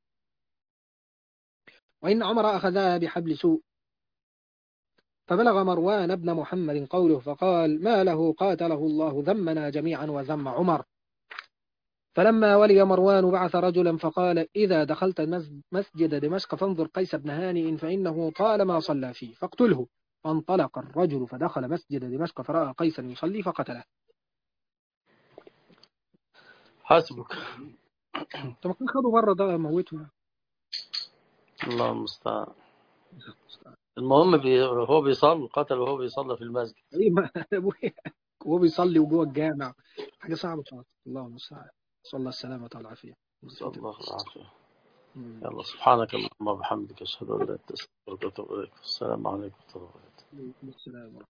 [SPEAKER 3] وإن عمر أخذها بحبل سوء. فبلغ مروان بن محمد قوله فقال ما له قاتله الله ذمنا جميعا وذم عمر. فلما ولي مروان بعث رجلا فقال إذا دخلت مسجد دمشق فانظر قيس بن هانئ فإنه طالما صلى فيه فاقتله فانطلق الرجل فدخل مسجد دمشق فرأى قيسا يصلي فقتله.
[SPEAKER 1] حسبك.
[SPEAKER 3] طب كان خدوا مرة ده موته.
[SPEAKER 1] الله المستعان. المهم بي... هو بيصلي، قتل وهو بيصلي في المسجد.
[SPEAKER 3] ايه ما ابويا وهو بيصلي وجوه الجامع، حاجة صعبة خالص. الله المستعان، صلى الله السلامة والعافية.
[SPEAKER 1] نسأل الله العافية.
[SPEAKER 3] مم.
[SPEAKER 1] يلا سبحانك اللهم وبحمدك أشهد أن لا إله إلا أنت أستغفرك وأتوب إليك. السلام عليكم ورحمة الله وبركاته.
[SPEAKER 3] عليكم السلام ورحمة الله.